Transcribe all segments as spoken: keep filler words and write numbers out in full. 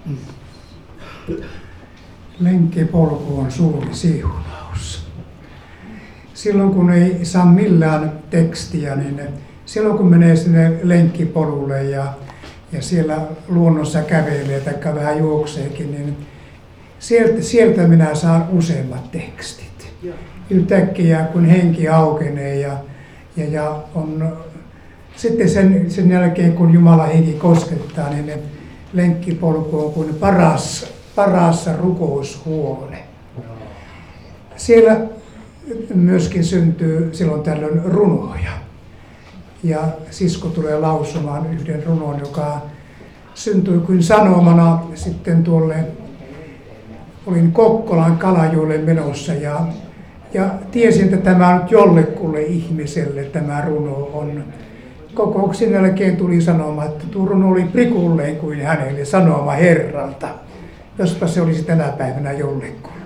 Lenkkipolku on suuri siunaus. Silloin kun ei saa millään tekstiä, niin silloin kun menee sinne lenkkipolulle ja, ja siellä luonnossa kävelee tai vähän juokseekin, niin sieltä, sieltä minä saan useimmat tekstit. Yhtäkkiä kun henki aukenee ja, ja, ja on, sitten sen, sen jälkeen kun Jumala henki koskettaa, niin ne lenkkipolku on kuin paras, paras rukoushuone. Siellä myöskin syntyy silloin tällöin runoja. Ja sisko tulee lausumaan yhden runon, joka syntyi kuin sanomana sitten tuolle, olin Kokkolan Kalajoelle menossa ja, ja tiesin, että tämä on nyt jollekulle ihmiselle tämä runo on. Kokouksen jälkeen tuli sanoma, että tuo runo oli prikulleen kuin hänelle sanoma Herralta, jospa se olisi tänä päivänä jollekulle.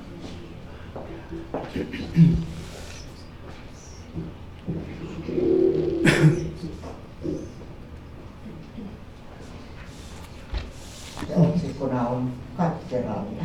Otsikkona on Katkeralle.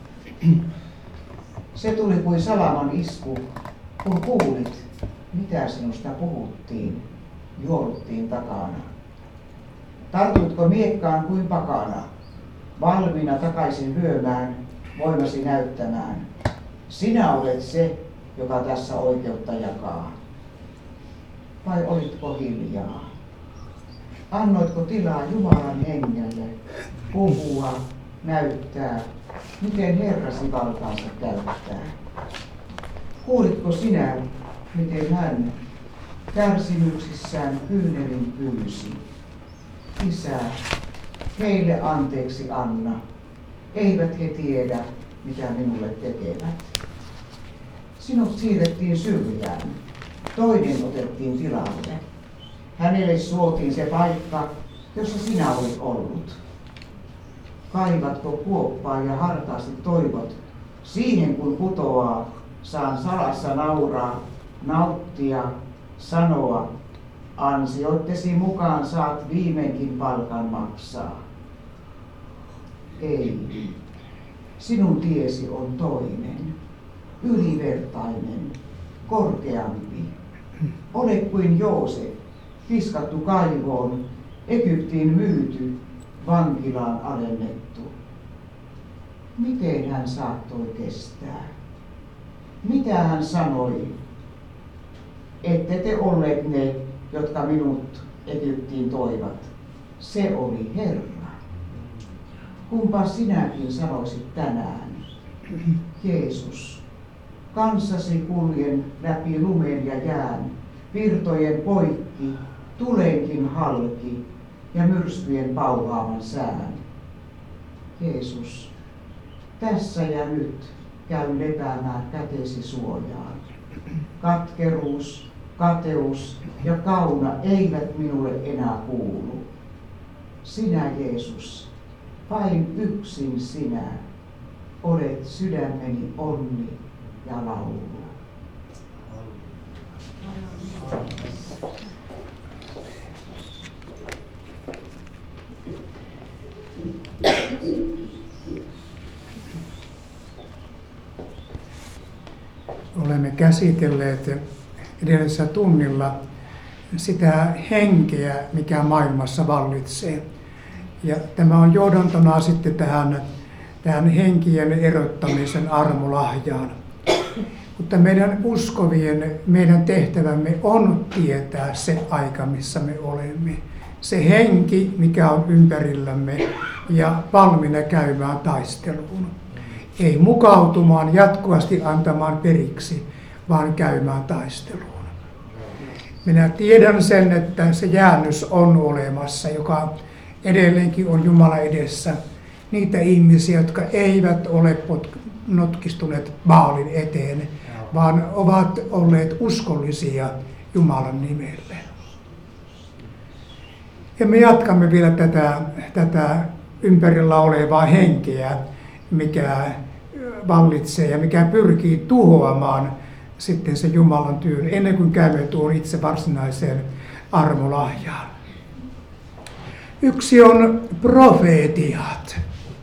Se tuli kuin salaman isku, kun kuulit, mitä sinusta puhuttiin, juoluttiin takana. Tartutko miekkaan kuin pakana, valmiina takaisin lyömään, voimasi näyttämään. Sinä olet se, joka tässä oikeutta jakaa. Vai olitko hiljaa? Annoitko tilaa Jumalan hengelle puhua, näyttää, miten Herrasi valtaansa käyttää? Kuulitko sinä, miten hän kärsimyksissään kyynelin pyysi? Isä, heille anteeksi anna, eivät he tiedä, mitä minulle tekevät. Sinut siirrettiin syrjään, toinen otettiin tilalle. Hänelle suotiin se paikka, jossa sinä olit ollut. Kaivatko kuoppaa ja hartaasti toivot, siihen kun putoaa, saan salassa nauraa, nauttia, sanoa, ansioittesi mukaan saat viimeinkin palkan maksaa. Ei, sinun tiesi on toinen, ylivertainen, korkeampi. Ole kuin Joosef, kiskattu kaivoon, Egyptiin myyty, vankilaan alennettu. Miten hän saattoi kestää? Mitä hän sanoi? Ette te olleet ne, jotka minut Egyptiin toivat. Se oli Herra. Kumpa sinäkin sanoisit tänään? Jeesus, kanssasi kuljen läpi lumen ja jään, virtojen poikki, tulenkin halki ja myrskyjen pauhaaman sään. Jeesus, tässä ja nyt käyn lepäämään kätesi suojaan. Katkeruus, kateus ja kauna eivät minulle enää kuulu. Sinä, Jeesus, vain yksin sinä, olet sydämeni onni ja laulu. Olemme käsitelleet edellisellä tunnilla sitä henkeä, mikä maailmassa vallitsee. Ja tämä on johdantona sitten tähän, tähän henkien erottamisen armolahjaan. Mutta meidän uskovien, meidän tehtävämme on tietää se aika, missä me olemme. Se henki, mikä on ympärillämme ja valmiina käymään taisteluun. Ei mukautumaan, jatkuvasti antamaan periksi, vaan käymään taisteluun. Minä tiedän sen, että se jäännös on olemassa, joka edelleenkin on Jumala edessä. Niitä ihmisiä, jotka eivät ole notkistuneet Baalin eteen, vaan ovat olleet uskollisia Jumalan nimelle. Ja me jatkamme vielä tätä, tätä ympärillä olevaa henkeä, mikä vallitsee ja mikä pyrkii tuhoamaan sitten se Jumalan työn, ennen kuin käymme tuon itse varsinaiseen armolahjaan. Yksi on profeetiat.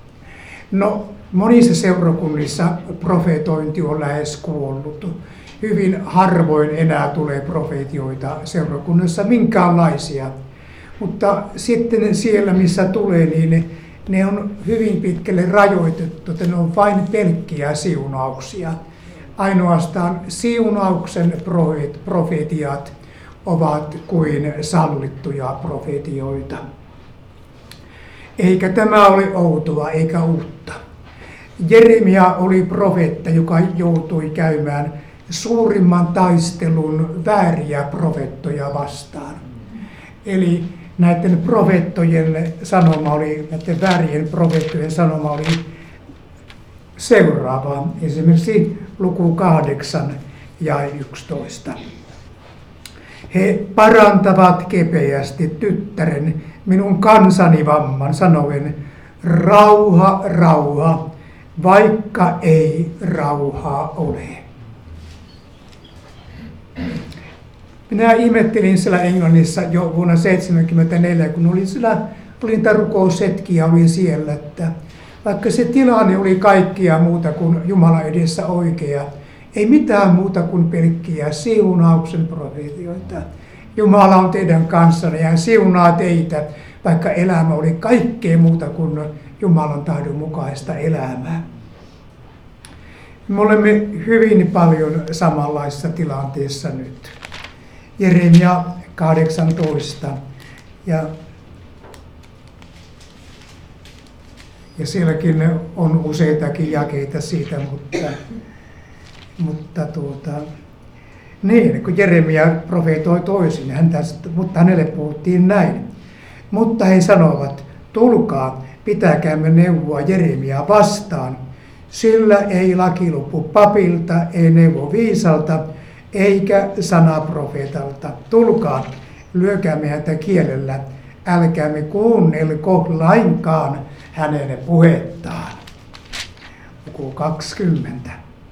No, monissa seurakunnissa profetointi on lähes kuollut. Hyvin harvoin enää tulee profetioita seurakunnassa, minkäänlaisia. Mutta sitten siellä, missä tulee, niin ne on hyvin pitkälle rajoitettu, että ne on vain pelkkiä siunauksia. Ainoastaan siunauksen profetiat ovat kuin sallittuja profetioita. Eikä tämä ole outoa eikä uutta. Jeremia oli profeetta, joka joutui käymään suurimman taistelun vääriä profettoja vastaan. Eli näiden profettojen sanoma oli, näiden väärien profettojen sanoma oli seuraava. Esimerkiksi luku kahdeksan ja yksitoista. He parantavat kepeästi tyttären, minun kansani vamman, sanoen, rauha, rauha, vaikka ei rauhaa ole. Minä ihmettelin siellä Englannissa jo vuonna seitsemänkymmentäneljä, kun olin siellä, olin rukoushetki ja olin siellä, että vaikka se tilanne oli kaikkia muuta kuin Jumalan edessä oikea, ei mitään muuta kuin pelkkiä siunauksen profetioita. Jumala on teidän kanssanne ja hän siunaa teitä, vaikka elämä oli kaikkea muuta kuin Jumalan tahdon mukaista elämää. Me olemme hyvin paljon samanlaisessa tilanteessa nyt. Jeremia kahdeksantoista ja, ja sielläkin on useitakin jakeita siitä, mutta, mutta tuota, niin, kun Jeremia profeetoi toisin, hän tästä, mutta hänelle puhuttiin näin. Mutta he sanovat, tulkaa, pitäkäämme neuvoa Jeremiaa vastaan, sillä ei laki lopu papilta, ei neuvo viisalta, eikä sana profeetalta. Tulkaa, lyökäämme häntä kielellä, älkäämme kuunnelko lainkaan hänen puhettaan. Luku kaksikymmentä.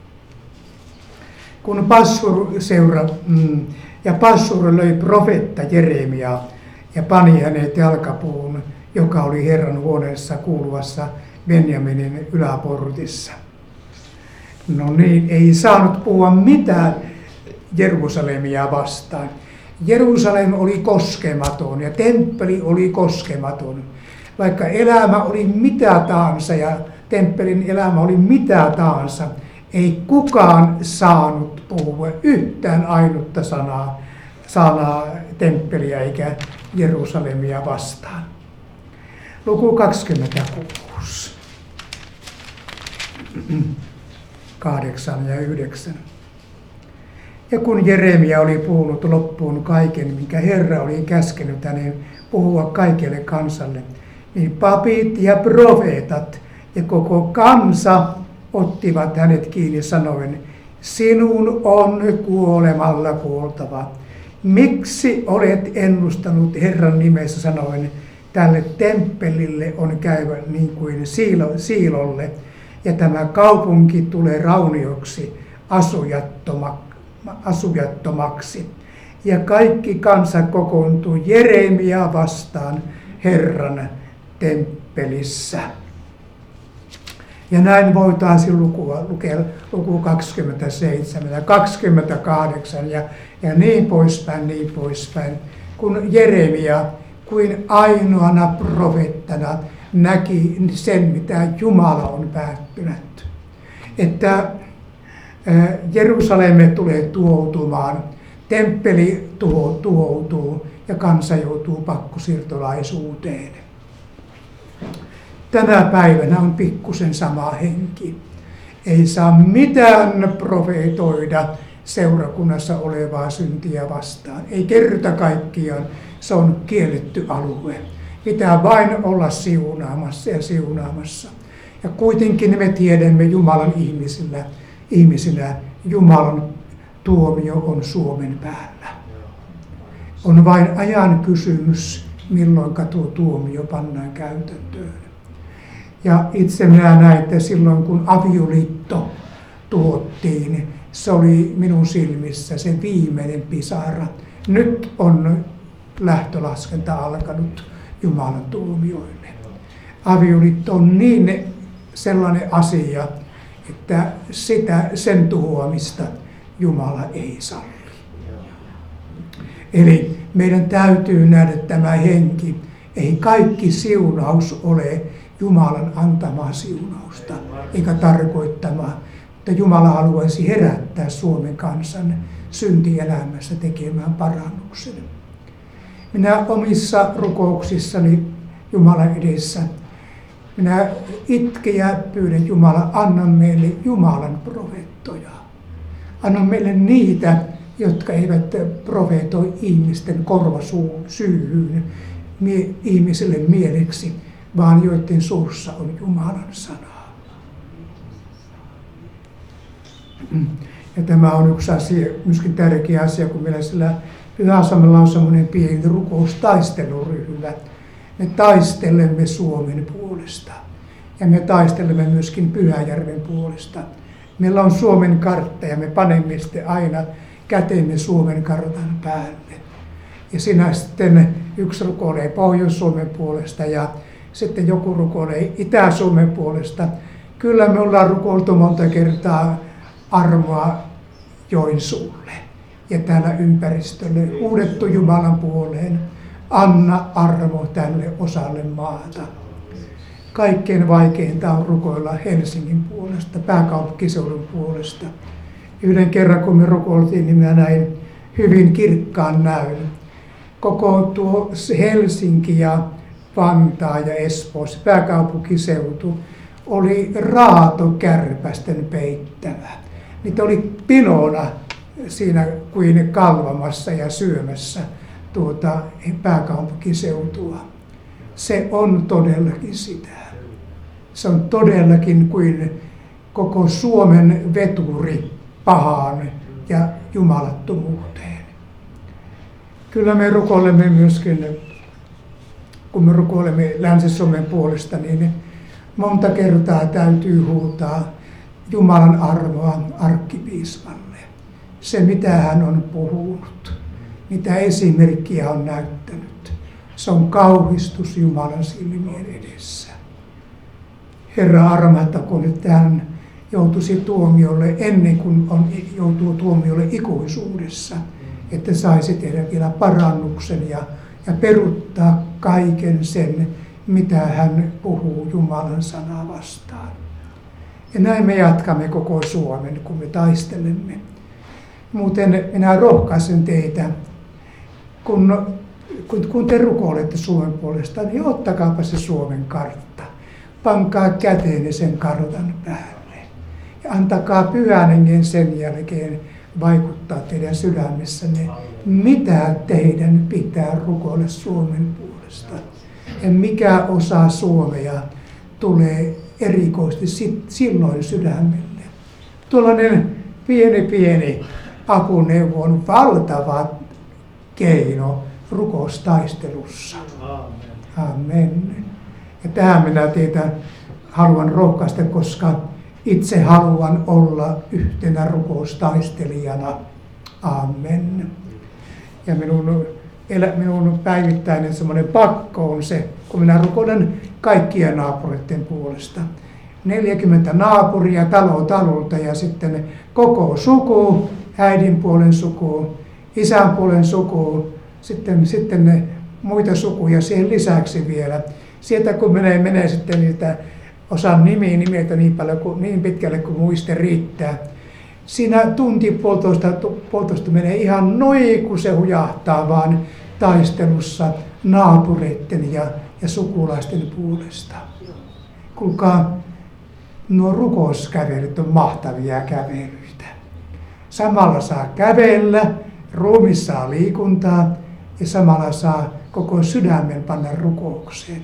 Kun Passur seura, mm, ja Passur löi profeetta Jeremiaa ja pani hänet jalkapuun, joka oli Herran huoneessa kuuluvassa Benjaminin yläportissa. No niin, ei saanut puhua mitään Jerusalemia vastaan. Jerusalem oli koskematon ja temppeli oli koskematon. Vaikka elämä oli mitä tahansa ja temppelin elämä oli mitä tahansa, ei kukaan saanut puhua yhtään ainutta sanaa, sanaa temppeliä eikä Jerusalemia vastaan. Luku kaksikymmentäkuusi. kahdeksan ja yhdeksän. Ja kun Jeremia oli puhunut loppuun kaiken, minkä Herra oli käskenyt hänen puhua kaikelle kansalle, niin papit ja profeetat ja koko kansa ottivat hänet kiinni sanoen, sinun on kuolemalla kuoltava. Miksi olet ennustanut Herran nimessä sanoen, tälle temppelille on käyvä niin kuin siilo, siilolle, ja tämä kaupunki tulee raunioksi asujattomaksi. asujattomaksi. Ja kaikki kansa kokoontui Jeremia vastaan Herran temppelissä. Ja näin voitaisiin lukua, lukea luku kaksikymmentäseitsemän ja kaksikymmentäkahdeksan ja, ja niin poispäin, niin poispäin. Kun Jeremia kuin ainoana profeettana näki sen, mitä Jumala on päättänyt. Että Jerusalemme tulee tuhoutumaan, temppeli tuho, tuhoutuu ja kansa joutuu pakkosiirtolaisuuteen. Tänä päivänä on pikkusen sama henki. Ei saa mitään profeetoida seurakunnassa olevaa syntiä vastaan. Ei kerta kaikkiaan, se on kielletty alue. Pitää vain olla siunaamassa ja siunaamassa. Ja kuitenkin me tiedämme Jumalan ihmisillä, ihmisinä, Jumalan tuomio on Suomen päällä. On vain ajan kysymys, milloin tuo tuomio pannaan käytäntöön. Ja itse minä näin, että silloin kun avioliitto tuottiin, se oli minun silmissä se viimeinen pisara. Nyt on lähtölaskenta alkanut Jumalan tuomioille. Avioliitto on niin sellainen asia, että sitä, sen tuhoamista Jumala ei salli. Eli meidän täytyy nähdä tämä henki. Ei kaikki siunaus ole Jumalan antamaa siunausta, eikä tarkoittamaa, että Jumala haluaisi herättää Suomen kansan syntielämässä tekemään parannuksen. Minä omissa rukouksissani Jumalan edessä, minä itken ja pyydän Jumala, anna meille Jumalan profeettoja. Anna meille niitä, jotka eivät profeetoi ihmisten korvasyyhyyn, ihmisille mieleksi, vaan joiden suussa on Jumalan sanaa. Ja tämä on yksi asia, myöskin tärkeä asia, kun meillä sillä Pyhä-Samalla on semmoinen pieni rukoustaisteluryhmä. Me taistelemme Suomen puolesta ja me taistelemme myöskin Pyhäjärven puolesta. Meillä on Suomen kartta ja me panemme sitten aina kätemme Suomen kartan päälle. Ja siinä sitten yksi rukoilee Pohjois-Suomen puolesta ja sitten joku rukoilee Itä-Suomen puolesta. Kyllä me ollaan rukoiltu monta kertaa armoa Joensuulle ja täällä ympäristölle, huudettu Jumalan puoleen. Anna armo tälle osalle maata. Kaikkein vaikeinta on rukoilla Helsingin puolesta, pääkaupunkiseudun puolesta. Yhden kerran kun me rukoiltiin, niin minä näin hyvin kirkkaan näyn. Koko tuo Helsinki ja Vantaa ja Espoo, pääkaupunkiseutu, oli raatokärpästen peittävä. Niitä oli pinona siinä kuin kalvamassa ja syömässä tuota pääkaupunkiseutua. Se on todellakin sitä. Se on todellakin kuin koko Suomen veturi pahaan ja jumalattomuuteen. Kyllä me rukoilemme myöskin, kun me rukoilemme Länsi-Suomen puolesta, niin monta kertaa täytyy huutaa Jumalan armoa arkkipiispalle. Se, mitä hän on puhunut, mitä esimerkkiä on näyttänyt, se on kauhistus Jumalan silmien edessä. Herra, armahtakoon, että hän joutuisi tuomiolle ennen kuin on, joutuu tuomiolle ikuisuudessa, että saisi tehdä vielä parannuksen ja, ja peruuttaa kaiken sen, mitä hän puhuu Jumalan sanaa vastaan. Ja näin me jatkamme koko Suomen, kun me taistelemme. Muuten minä rohkaisen teitä, kun, kun, kun te rukoilette Suomen puolesta, niin ottakaapa se Suomen kartta. Pankaa käteenne sen kartan päälle. Ja antakaa Pyhän Hengen sen jälkeen vaikuttaa teidän sydämessänne, mitä teidän pitää rukoilla Suomen puolesta. Ja mikä osa Suomea tulee erikoisesti silloin sydämelle. Tuollainen pieni pieni apuneuvo on valtava keino rukoustaistelussa. Amen. Ja tähän minä teitä haluan rohkaista, koska itse haluan olla yhtenä rukoustaistelijana. Amen. Ja minun, minun päivittäinen semmoinen pakko on se, kun minä rukoilen kaikkien naapureiden puolesta. neljäkymmentä naapuria talo talolta ja sitten koko suku, äidin puolen suku, isän puolen suku, sitten, sitten ne muita sukuja siihen lisäksi vielä. Sieltä kun menee, menee sitten niitä osan nimiä nimeltä niin, paljon, niin pitkälle kuin muiste riittää. Siinä tunti puolitoista, puolitoista menee ihan noin, kun se hujahtaa vaan taistelussa naapureiden ja, ja sukulaisten puolesta. Kuulkaa, nuo rukouskävelyt on mahtavia kävelyitä. Samalla saa kävellä, ruumi saa liikuntaa ja samalla saa koko sydämen panna rukoukseen.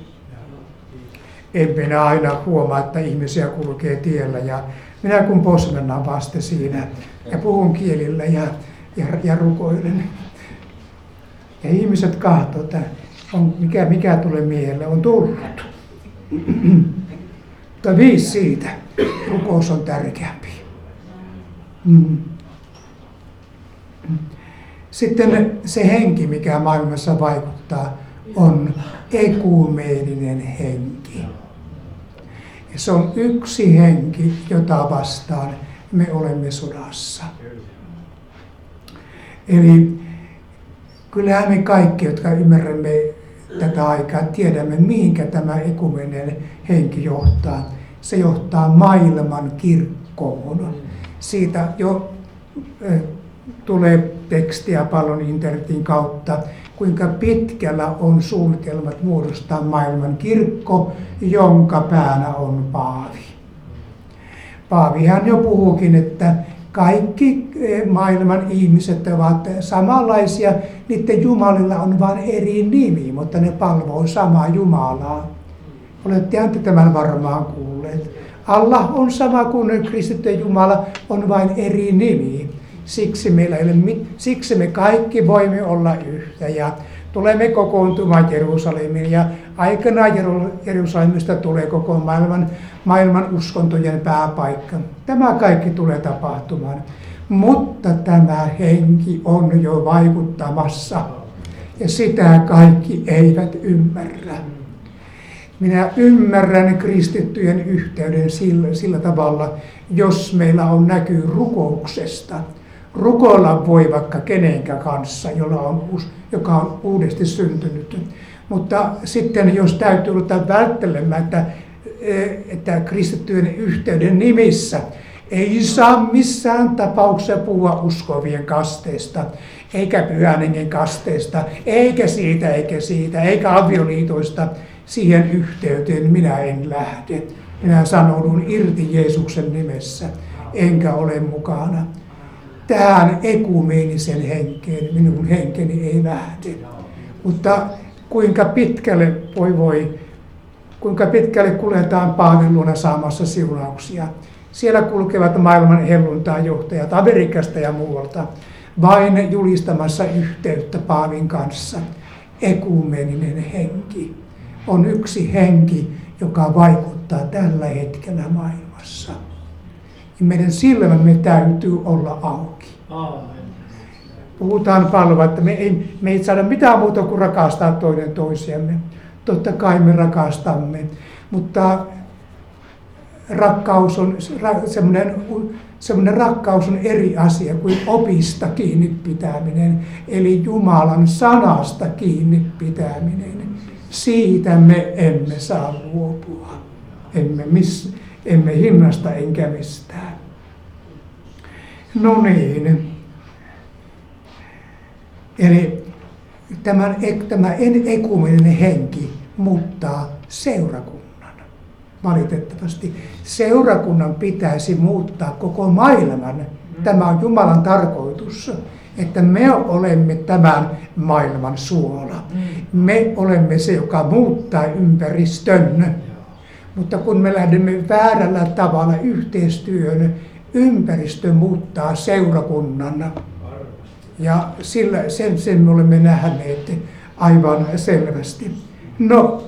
En minä aina huomaa, että ihmisiä kulkee tiellä ja minä kun posmennan vasta siinä ja puhun kielillä ja, ja, ja rukoilen. Ja ihmiset katsoo, että on, mikä, mikä tulee mieleen, on tullut. Mutta viisi siitä, rukous on tärkeämpi. Mm. Sitten se henki, mikä maailmassa vaikuttaa, on ekumeeninen henki. Se on yksi henki, jota vastaan me olemme sodassa. Eli kyllähän me kaikki, jotka ymmärrämme tätä aikaa, tiedämme, mihinkä tämä ekumenen henki johtaa. Se johtaa maailman kirkkoon. Siitä jo äh, tulee tekstiä paljon internetin kautta, kuinka pitkällä on suunnitelmat muodostaa maailman kirkko, jonka päänä on paavi. Paavihan jo puhuukin, että kaikki maailman ihmiset ovat samanlaisia, niiden jumalilla on vain eri nimi, mutta ne palvoo samaa Jumalaa. Olette tämän varmaan kuulleet. Allah on sama kuin kristittyjen Jumala, on vain eri nimi. Siksi, meillä ei ole, siksi me kaikki voimme olla yhtä ja tulemme kokoontumaan Jerusalemiin ja aikanaan Jerusalemista tulee koko maailman, maailman uskontojen pääpaikka. Tämä kaikki tulee tapahtumaan, mutta tämä henki on jo vaikuttamassa ja sitä kaikki eivät ymmärrä. Minä ymmärrän kristittyjen yhteyden sillä, sillä tavalla, jos meillä on näkyy rukouksesta. Rukoilla voi vaikka kenenkä kanssa, jolla on, joka on uudesti syntynyt. Mutta sitten jos täytyy ruveta välttelemään, että, että kristittyjen yhteyden nimissä ei saa missään tapauksessa puhua uskovien kasteesta, eikä pyhän hengen kasteesta, eikä siitä, eikä siitä, eikä avioliitoista, siihen yhteyteen minä en lähde. Minä sanoudun irti Jeesuksen nimessä, enkä ole mukana. Tähän ekumeenisen henkeen minun henkeni ei lähde. Mutta kuinka pitkälle voi voi, kuinka pitkälle kuljetaan Paavin luona saamassa siunauksia. Siellä kulkevat maailman helluntaanjohtajat Amerikasta ja muualta vain julistamassa yhteyttä Paavin kanssa. Ekumeeninen henki on yksi henki, joka vaikuttaa tällä hetkellä maailmassa. Meidän silmämme täytyy olla auki. Puhutaan paljon, että me ei, me ei saada mitään muuta kuin rakastaa toinen toisiamme. Totta kai me rakastamme, mutta rakkaus on, semmoinen, semmoinen rakkaus on eri asia kuin opista kiinni pitäminen, eli Jumalan sanasta kiinni pitäminen. Siitä me emme saa luopua, emme, miss, emme hinnasta enkä mistään. No niin. Eli tämän, tämä ekumeninen henki muuttaa seurakunnan. Valitettavasti seurakunnan pitäisi muuttaa koko maailman. Tämä on Jumalan tarkoitus, että me olemme tämän maailman suola. Me olemme se, joka muuttaa ympäristön. Mutta kun me lähdemme väärällä tavalla yhteistyön, ympäristö muuttaa seurakunnan. Ja sillä, sen, sen me olemme nähneet aivan selvästi. No,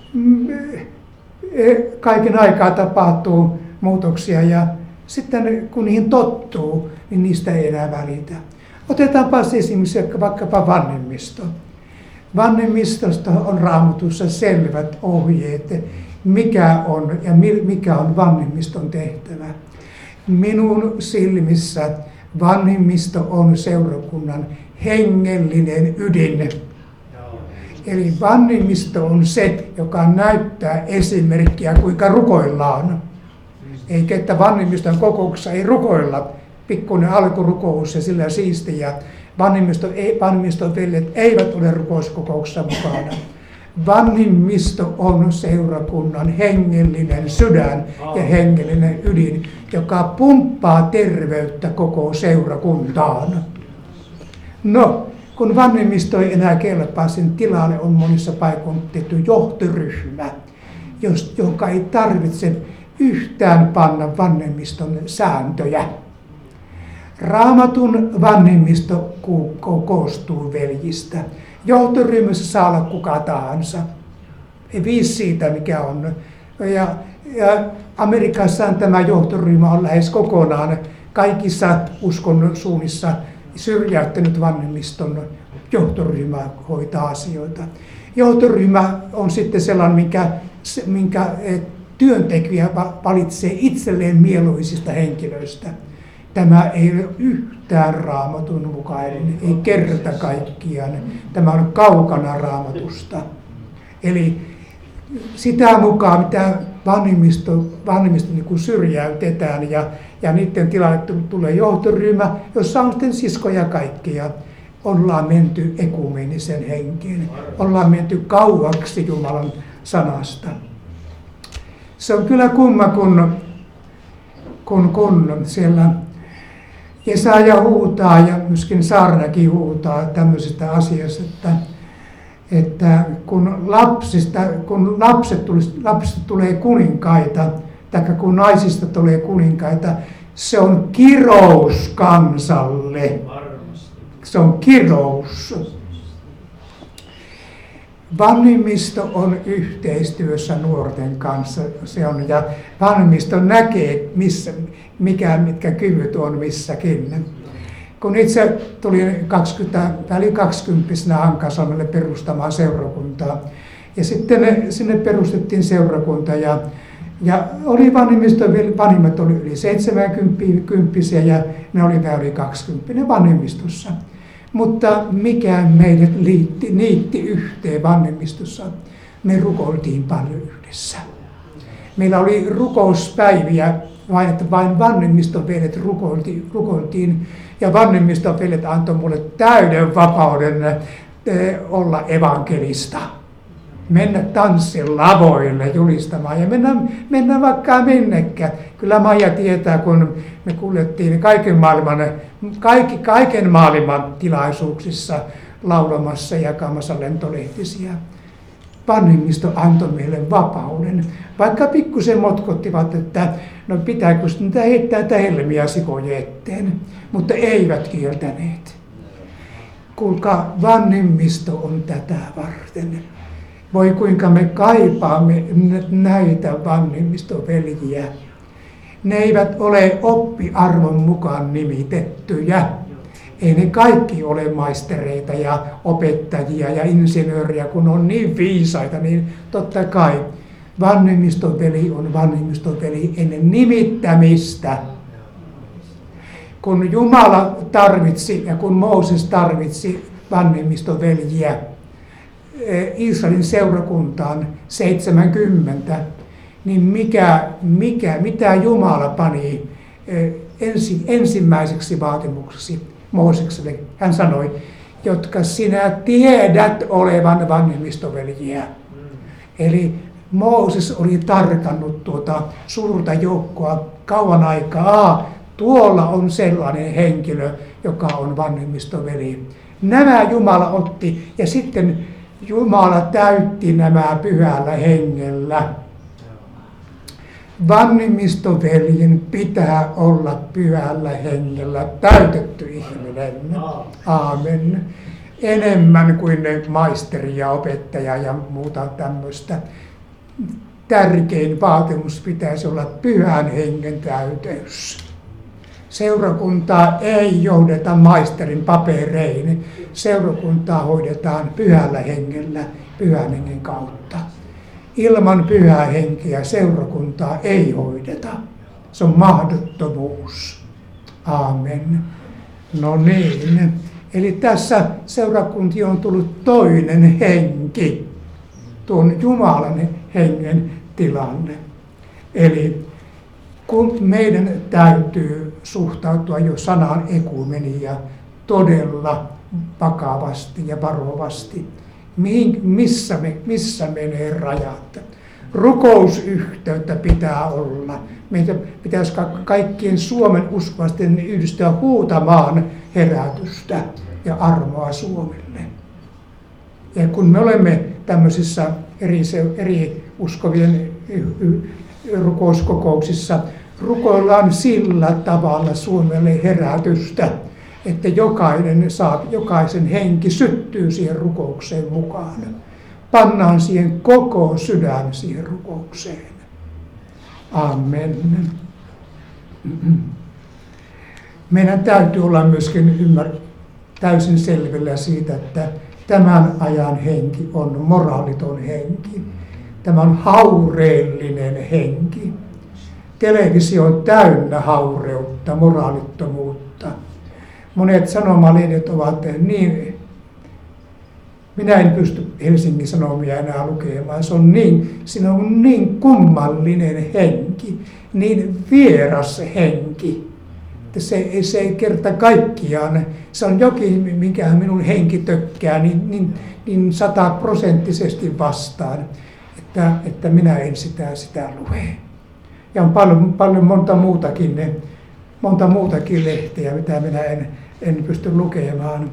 kaiken aikaa tapahtuu muutoksia ja sitten kun niihin tottuu, niin niistä ei enää välitä. Otetaanpa esimerkiksi vaikkapa vanhemmisto. Vanhemmistosta on Raamatussa selvät ohjeet, mikä on ja mikä on vanhemmiston tehtävä. Minun silmissä vanhemmisto on seurakunnan hengellinen ydin. Eli vanhemmisto on se, joka näyttää esimerkkiä, kuinka rukoillaan. Eikä että vanhemmiston kokouksessa ei rukoilla. Pikkuinen alkurukous ja sillä siistiä. Vanhemmisto, ei, vanhemmiston veljet eivät ole rukouskokouksessa mukana. Vanhimmisto on seurakunnan hengellinen sydän ja hengellinen ydin, joka pumppaa terveyttä koko seurakuntaan. No, kun vanhemmisto ei enää kelpaa, sen tilalle on monissa paikoin tehty johtoryhmä, jonka ei tarvitse yhtään panna vanhemmiston sääntöjä. Raamatun vanhemmisto koostuu veljistä. Johtoryhmässä saa olla kuka tahansa. Ei viisi siitä, mikä on. Ja, ja Amerikassa tämä johtoryhmä on lähes kokonaan kaikissa uskon suunnissa syrjäyttänyt vanhemmiston. Johtoryhmä hoitaa asioita. Johtoryhmä on sitten sellainen, minkä, minkä työntekijä valitsee itselleen mieluisista henkilöistä. Tämä ei ole yhtään Raamatun mukainen, ei kerta kaikkiaan. Tämä on kaukana Raamatusta. Eli sitä mukaan, mitä vanhemmisto, vanhemmisto niin kuin syrjäytetään ja, ja niiden tilalle tulee johtoryhmä, jossa on sitten siskoja kaikkia. Ollaan menty ekumeenisen henkeen. Ollaan menty kauaksi Jumalan sanasta. Se on kyllä kumma, kun, kun, kun siellä Jesaja huutaa ja myöskin Saarnakin huutaa tämmöisestä asiasta, että, että kun, lapsista, kun lapset, tulisi, lapsista tulee kuninkaita, tai kun naisista tulee kuninkaita, se on kirous kansalle. Se on kirous. Vanhemmisto on yhteistyössä nuorten kanssa, se on, ja vanhemmisto näkee, missä, mikä, mitkä kyvyt on missäkin. Kun itse tulin kaksikymmentä, väli kaksikymppisenä Hankasalmelle perustamaan seurakuntaa, ja sitten sinne perustettiin seurakunta, ja, ja oli vanhemmisto, vanhimmat oli yli seitsemänkymppisiä, ja ne oli vähän yli kaksikymppinen vanhemmistossa. Mutta mikä meidät liitti, niitti yhteen vanhemmistossa, me rukoiltiin paljon yhdessä. Meillä oli rukouspäiviä, vain että vain vanhemmiston veljet rukoiltiin, rukoiltiin ja vanhemmiston veljet antoi mulle täyden vapauden olla evankelista. Mennä tanssin lavoille julistamaan ja mennä, mennä vaikka minnekään. Kyllä Maija tietää, kun me kuljettiin kaiken maailman, kaikki, kaiken maailman tilaisuuksissa laulamassa ja jakamassa lentolehtisiä. Vanhemmisto antoi meille vapauden. Vaikka pikkusen motkottivat, että no pitääkö niitä heittää helmiä sikojen eteen, mutta eivät kieltäneet. Kuulkaa, vanhemmisto on tätä varten. Voi kuinka me kaipaamme näitä vanhemmistoveljiä. Ne eivät ole oppiarvon mukaan nimitettyjä. Ei ne kaikki ole maistereita ja opettajia ja insinööriä, kun on niin viisaita, niin totta kai vanhemmistoveli on vanhemmistoveli ennen nimittämistä. Kun Jumala tarvitsi ja kun Mooses tarvitsi vanhemmistoveljiä Israelin seurakuntaan seitsemänkymmentä, niin mikä, mikä, mitä Jumala pani ensi, ensimmäiseksi vaatimukseksi Moosekselle? Hän sanoi, jotka sinä tiedät olevan vanhemmistoveljiä. Mm. Eli Mooses oli tarkannut tuota suurta joukkoa kauan aikaa. Tuolla on sellainen henkilö, joka on vanhemmistoveli. Nämä Jumala otti ja sitten Jumala täytti nämä pyhällä hengellä. Vanhemmistoveljen pitää olla pyhällä hengellä täytetty ihminen. Aamen. Enemmän kuin ne maisteri ja opettaja ja muuta tämmöistä. Tärkein vaatimus pitäisi olla pyhän hengen täyteys. Seurakuntaa ei johdeta maisterin paperein. Seurakuntaa hoidetaan pyhällä hengellä, pyhän hengen kautta. Ilman pyhää henkeä seurakuntaa ei hoideta. Se on mahdottomuus. Aamen. No niin. Eli tässä seurakuntiin on tullut toinen henki. Tuon Jumalan hengen tilanne. Eli kun meidän täytyy suhtautua jo sanaan ekumenia todella vakavasti ja varovasti. Mihin, missä, me, missä menee rajat? Rukousyhteyttä pitää olla. Meitä pitäisi kaikkien Suomen uskovaisten yhdistää huutamaan herätystä ja armoa Suomelle. Ja kun me olemme tämmöisissä eri, eri uskovien rukouskokouksissa, rukoillaan sillä tavalla Suomelle herätystä, että jokainen saa, jokaisen henki syttyy siihen rukoukseen mukaan. Pannaan siihen koko sydän siihen rukoukseen. Amen. Meidän täytyy olla myöskin ymmär- täysin selvillä siitä, että tämän ajan henki on moraaliton henki. Tämä on haureellinen henki. Televisio on täynnä haureutta, moraalittomuutta. Monet sanomalehdet ovat niin, minä en pysty Helsingin Sanomia enää lukemaan, se on niin, siinä on niin kummallinen henki, niin vieras henki, että se, se ei kerta kaikkiaan, se on jokin, mikä minun henki tökkää niin, niin, niin sataprosenttisesti vastaan, että, että minä en sitä, sitä lue. Ja on paljon, paljon monta muutakin, monta muutakin lehteä, mitä minä en, en pysty lukemaan.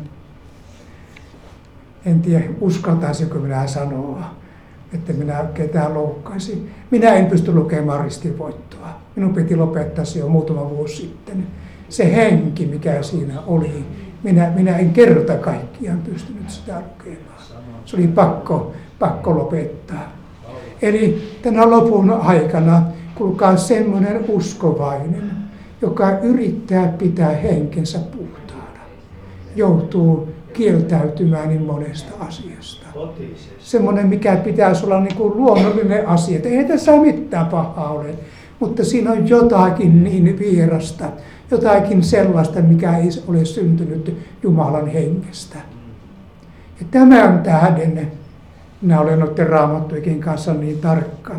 En tiedä, uskaltaisinko minä sanoa, että minä ketään loukkaisin. Minä en pysty lukemaan ristinvoittoa. Minun piti lopettaa se jo muutama vuosi sitten. Se henki, mikä siinä oli, minä, minä en kerta kaikkiaan pystynyt sitä lukemaan. Se oli pakko, pakko lopettaa. Eli tänä lopun aikana kuulkaa semmoinen uskovainen, joka yrittää pitää henkensä puhtaana, joutuu kieltäytymään niin monesta asiasta. Semmoinen, mikä pitäisi olla niin kuin luonnollinen asia, että ei tässä mitään pahaa ole, mutta siinä on jotakin niin vierasta, jotakin sellaista, mikä ei ole syntynyt Jumalan hengestä. Ja tämän tähden minä olen noiden Raamattujen kanssa niin tarkka.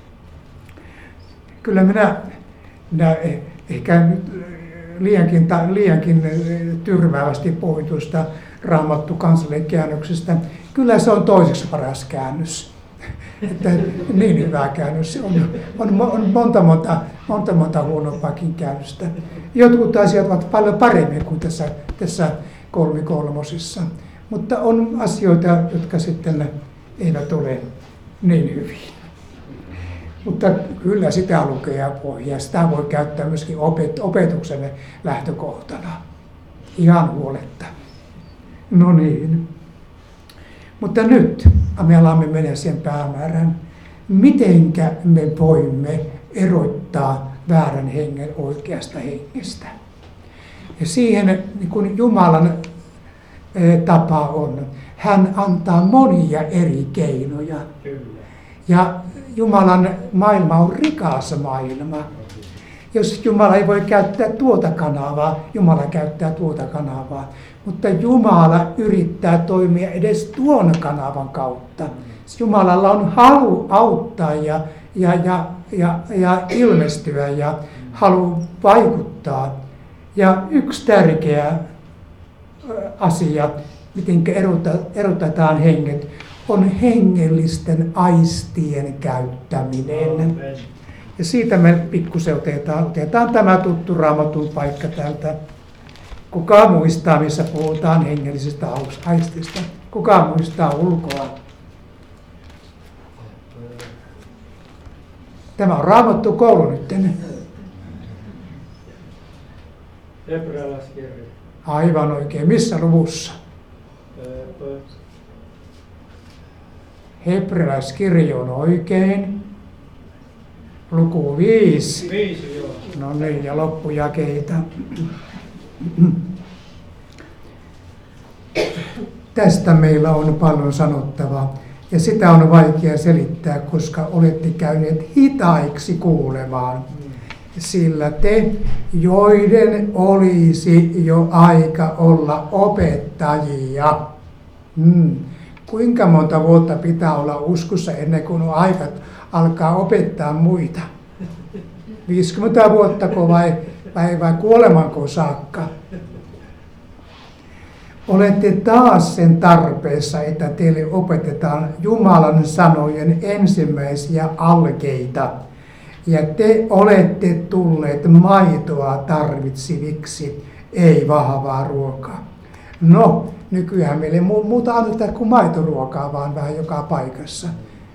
Kyllä minä, minä ehkä nyt liiankin, liiankin tyrmäävästi puhuin tuosta Raamattu kansallikäännöksestä. Kyllä se on toiseksi paras käännös. Että niin hyvä käännös. On, on, on monta, monta, monta, monta huonompaakin käännöstä. Jotkut asiat ovat paljon paremmin kuin tässä, tässä kolmikolmosissa. Mutta on asioita, jotka sitten eivät ole niin hyviä. Mutta kyllä sitä lukee pohjaa. Sitä voi käyttää myöskin opet- opetuksen lähtökohtana. Ihan huoletta. No niin. Mutta nyt me alamme mennä sen päämäärän. Mitenkä me voimme erottaa väärän hengen oikeasta hengestä? Ja siihen niin kun Jumalan tapa on. Hän antaa monia eri keinoja. Ja Jumalan maailma on rikas maailma. Jos Jumala ei voi käyttää tuota kanavaa, Jumala käyttää tuota kanavaa. Mutta Jumala yrittää toimia edes tuon kanavan kautta. Jumalalla on halu auttaa ja, ja, ja, ja, ja ilmestyä ja halu vaikuttaa. Ja yksi tärkeä asia, miten erotetaan henget, on hengellisten aistien käyttäminen. Ja siitä me pikkusen otetaan, otetaan tämä tuttu Raamatun paikka täältä. Kuka muistaa, missä puhutaan hengellisistä aistista? Kuka muistaa ulkoa? Tämä on Raamattu koulu nyt. Hebrealaiskirja. Aivan oikein. Missä luvussa? Hebrealaiskirja on oikein. Luku viisi. Viisi, joo. No niin, ja loppujakeita. Tästä meillä on paljon sanottavaa. Ja sitä on vaikea selittää, koska olette käyneet hitaiksi kuulemaan. Sillä te, joiden olisi jo aika olla opettajia. Hmm. Kuinka monta vuotta pitää olla uskossa ennen kuin on aika alkaa opettaa muita? viisikymmentä vuottako vai, vai, vai kuolemanko saakka? Olette taas sen tarpeessa, että teille opetetaan Jumalan sanojen ensimmäisiä alkeita. Ja te olette tulleet maitoa tarvitseviksi, ei vahvaa ruokaa. No, nykyään meille ei muuta annetaan kuin maitoruokaa, vaan vähän joka paikassa.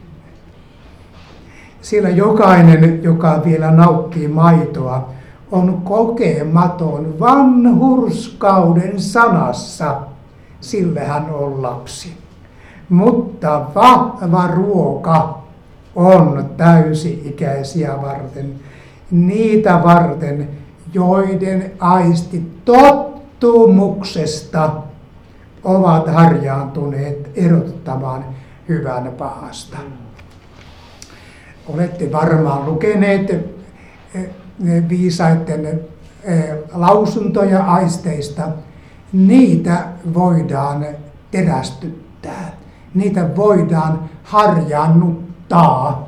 Sillä jokainen, joka vielä nauttii maitoa, on kokematon vanhurskauden sanassa, sillä hän on lapsi. Mutta vahva ruoka on täysi-ikäisiä varten, niitä varten, joiden aistit tottumuksesta ovat harjaantuneet erottamaan hyvän pahasta. olette varmaan lukeneet viisaiden lausuntoja aisteista. Niitä voidaan terästyttää. Niitä voidaan harjaannuttaa.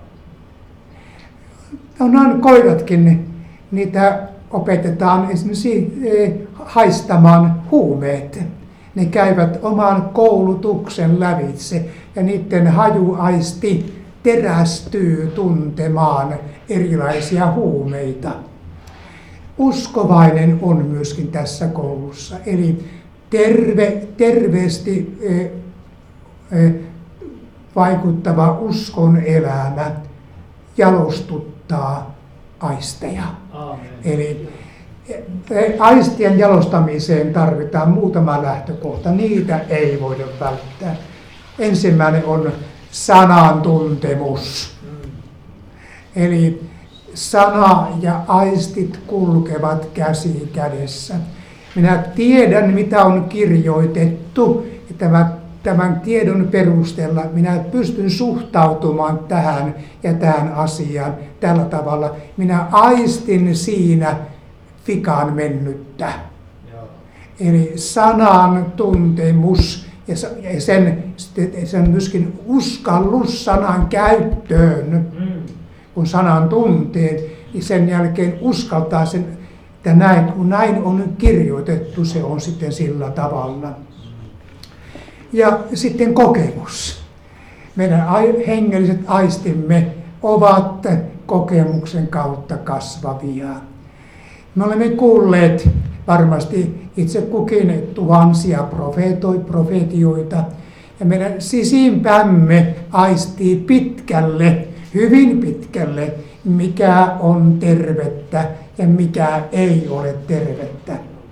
On koiratkin, niitä opetetaan esimerkiksi haistamaan huumeet. Ne käyvät oman koulutuksen lävitse ja niiden hajuaisti terästyy tuntemaan erilaisia huumeita. Uskovainen on myöskin tässä koulussa, eli terve, terveesti e, e, vaikuttava uskon elämä jalostuttaa aisteja. Aamen. Eli aistien jalostamiseen tarvitaan muutama lähtökohta. Niitä ei voida välttää. Ensimmäinen on sanan tuntemus. Eli sana ja aistit kulkevat käsi kädessä. Minä tiedän, mitä on kirjoitettu, ja tämän, tämän tiedon perusteella minä pystyn suhtautumaan tähän ja tähän asiaan tällä tavalla. Minä aistin siinä vikaan mennyttä. Joo. Eli sanan tuntemus ja sen, sen myöskin uskallus sanan käyttöön. Mm. Kun sanan tuntee, niin sen jälkeen uskaltaa sen, että näin, kun näin on kirjoitettu, se on sitten sillä tavalla. Ja sitten kokemus. Meidän hengelliset aistimme ovat kokemuksen kautta kasvavia. Me olemme kuulleet varmasti itse kukin tuhansia profeetoi, profetioita, ja meidän sisimpämme aistii pitkälle, hyvin pitkälle, mikä on tervettä ja mikä ei ole tervettä.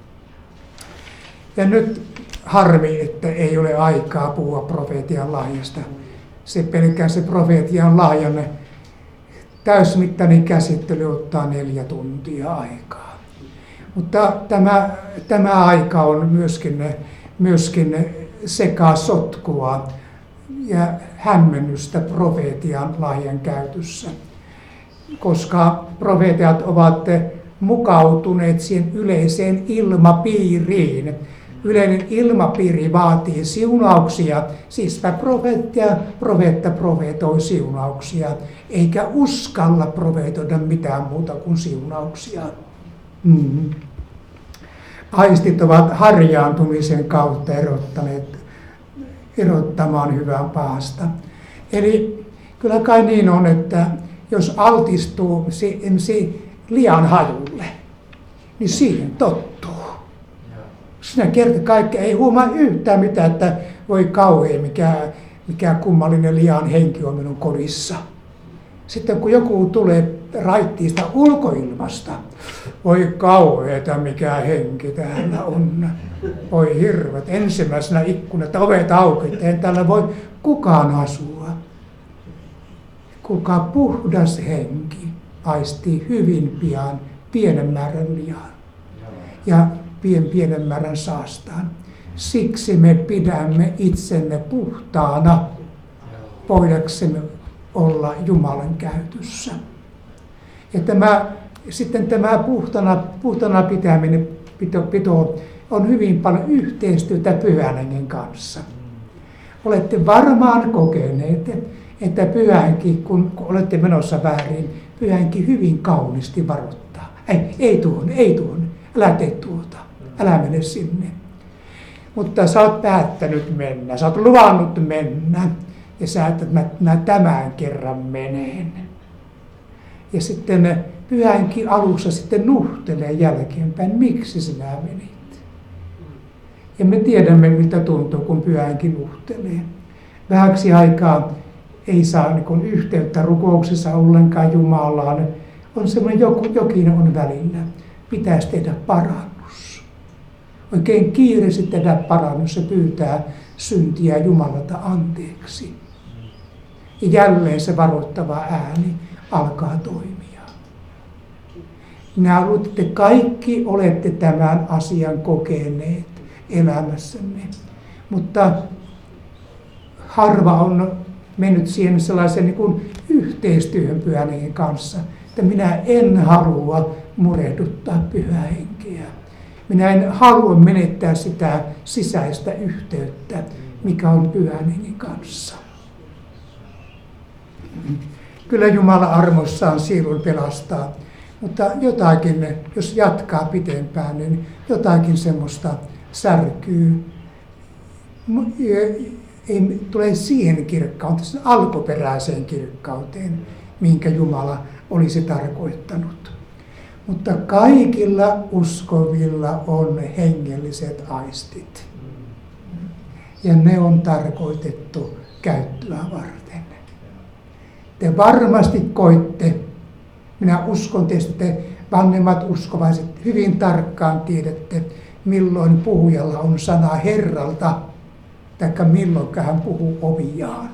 Ja nyt harmi, että ei ole aikaa puhua profeetian lahjasta. Se pelkää se profeetian lahjan täysmittainen käsittely ottaa neljä tuntia aikaa. Mutta tämä, tämä aika on myöskin, myöskin sekasotkua ja hämmennystä profeetian lahjan käytössä, koska profeetat ovat mukautuneet siihen yleiseen ilmapiiriin. Yleinen ilmapiiri vaatii siunauksia, siis profeetta, profeetta profeetoi siunauksia, eikä uskalla profeetoida mitään muuta kuin siunauksia. Mm. Aistit ovat harjaantumisen kautta erottaneet, erottamaan hyvää pahasta. Eli kyllä kai niin on, että jos altistuu liian hajulle, niin siihen tottuu. Sinä kerta kaikkiaan ei huomaa yhtään mitään, että voi kauhea, mikä, mikä kummallinen liian henki on minun kodissa. Sitten kun joku tulee raittiista ulkoilmasta, voi kauheeta, mikä henki täällä on. Voi hirvet, ensimmäisenä ikkunat, ovet auki, eihän täällä voi kukaan asua. Kuka puhdas henki aistii hyvin pian pienen määrän lihan ja pien, pienen määrän saastaan. Siksi me pidämme itsemme puhtaana, voidaksemme olla Jumalan käytössä. Ja tämä, sitten tämä puhtana, puhtana pitäminen pito, pito on hyvin paljon yhteistyötä Pyhän Hengen kanssa. Olette varmaan kokeneet, että Pyhä Henki, kun olette menossa väärin, Pyhä Henki hyvin kauniisti varoittaa. Ei, ei tuon, ei tuon, älä tee tuota, älä mene sinne. Mutta sä oot päättänyt mennä, sä oot luvannut mennä ja sä että mä, mä tämän kerran menen. Ja sitten Pyhä Henki alussa sitten nuhtelee jälkeenpäin, miksi sinä menit. Ja me tiedämme, miltä tuntuu, kun Pyhä Henki nuhtelee. Vähäksi aikaa ei saa niin yhteyttä rukouksessa ollenkaan Jumalaan. On semmoinen joku, jokin on välillä. Pitäisi tehdä parannus. Oikein kiireesti tehdä parannus ja pyytää syntiä Jumalalta anteeksi. Ja jälleen se varoittava ääni alkaa toimia. Minä luulen, että kaikki olette tämän asian kokeneet elämässänne. Mutta harva on mennyt siihen sellaiseen niin kuin yhteistyöhön Pyhän Hengen kanssa, että minä en halua murehduttaa Pyhää Henkeä. Minä en halua menettää sitä sisäistä yhteyttä, mikä on Pyhän Hengen kanssa. Kyllä Jumala armossaan silloin pelastaa, mutta jotakin, jos jatkaa pitempään, niin jotakin semmoista särkyy. Ei tule siihen kirkkauteen, sen alkuperäiseen kirkkauteen, minkä Jumala olisi tarkoittanut. Mutta kaikilla uskovilla on hengelliset aistit. Ja ne on tarkoitettu käyttöä varten. Te varmasti koitte, minä uskon teistä, te vanhemmat uskovaiset hyvin tarkkaan tiedätte, milloin puhujalla on sana Herralta, taikka milloin hän puhuu omiaan.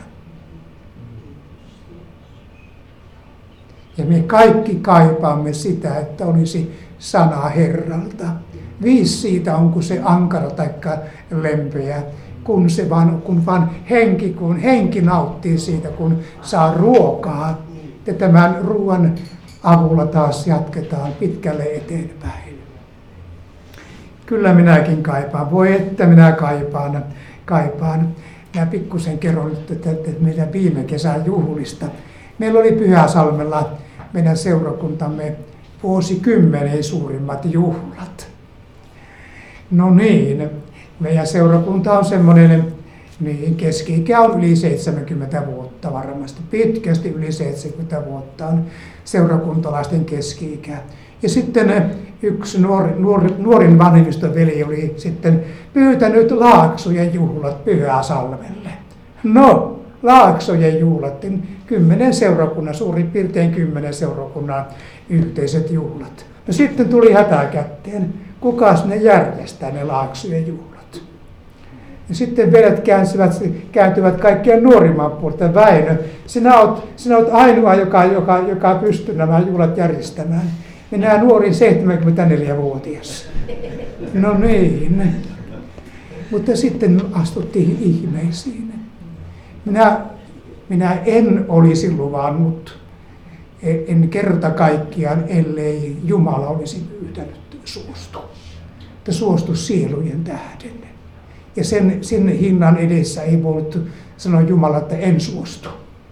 Ja me kaikki kaipaamme sitä, että olisi sana Herralta. Viisi siitä on, kun se ankara taikka lempeä, kun, se vaan, kun vaan henki, kun henki nauttii siitä, kun saa ruokaa. Ja tämän ruoan avulla taas jatketaan pitkälle eteenpäin. Kyllä minäkin kaipaan. Voi että minä kaipaan. kaipaan. Minä pikkusen kerron nyt että meidän viime kesän juhlista. Meillä oli Pyhäsalmella meidän seurakuntamme vuosikymmenen suurimmat juhlat. No niin, meidän seurakunta on semmoinen, niin keski-ikä on yli seitsemänkymmentä vuotta varmasti. Pitkästi yli seitsemänkymmentä vuotta on seurakuntalaisten keski-ikä. Ja sitten yksi nuori, nuori, nuorin vanhemmiston veli oli sitten pyytänyt Laaksojen juhlat Pyhäsalmelle. No, Laaksojen juhlat, kymmenen seurakunnan, suurin piirtein kymmenen seurakunnan yhteiset juhlat. No sitten tuli hätä kätteen, kukas ne järjestää ne Laaksojen juhlat. Ja sitten vedet kääntyvät, kääntyvät kaikkien nuorimman puolta. Väinö, sinä olet, sinä olet ainoa, joka, joka, joka pystyy nämä juhlat järjestämään. Minä nuorin seitsemänkymmentäneljävuotias. No niin. Mutta sitten astuttiin ihmeisiin. Minä, minä en olisi luvannut, en kerta kaikkiaan, ellei Jumala olisi pyytänyt suostu. Että suostu sielujen tähden. Ja sen, sen hinnan edessä ei voinut sanoa Jumala, että en suostu.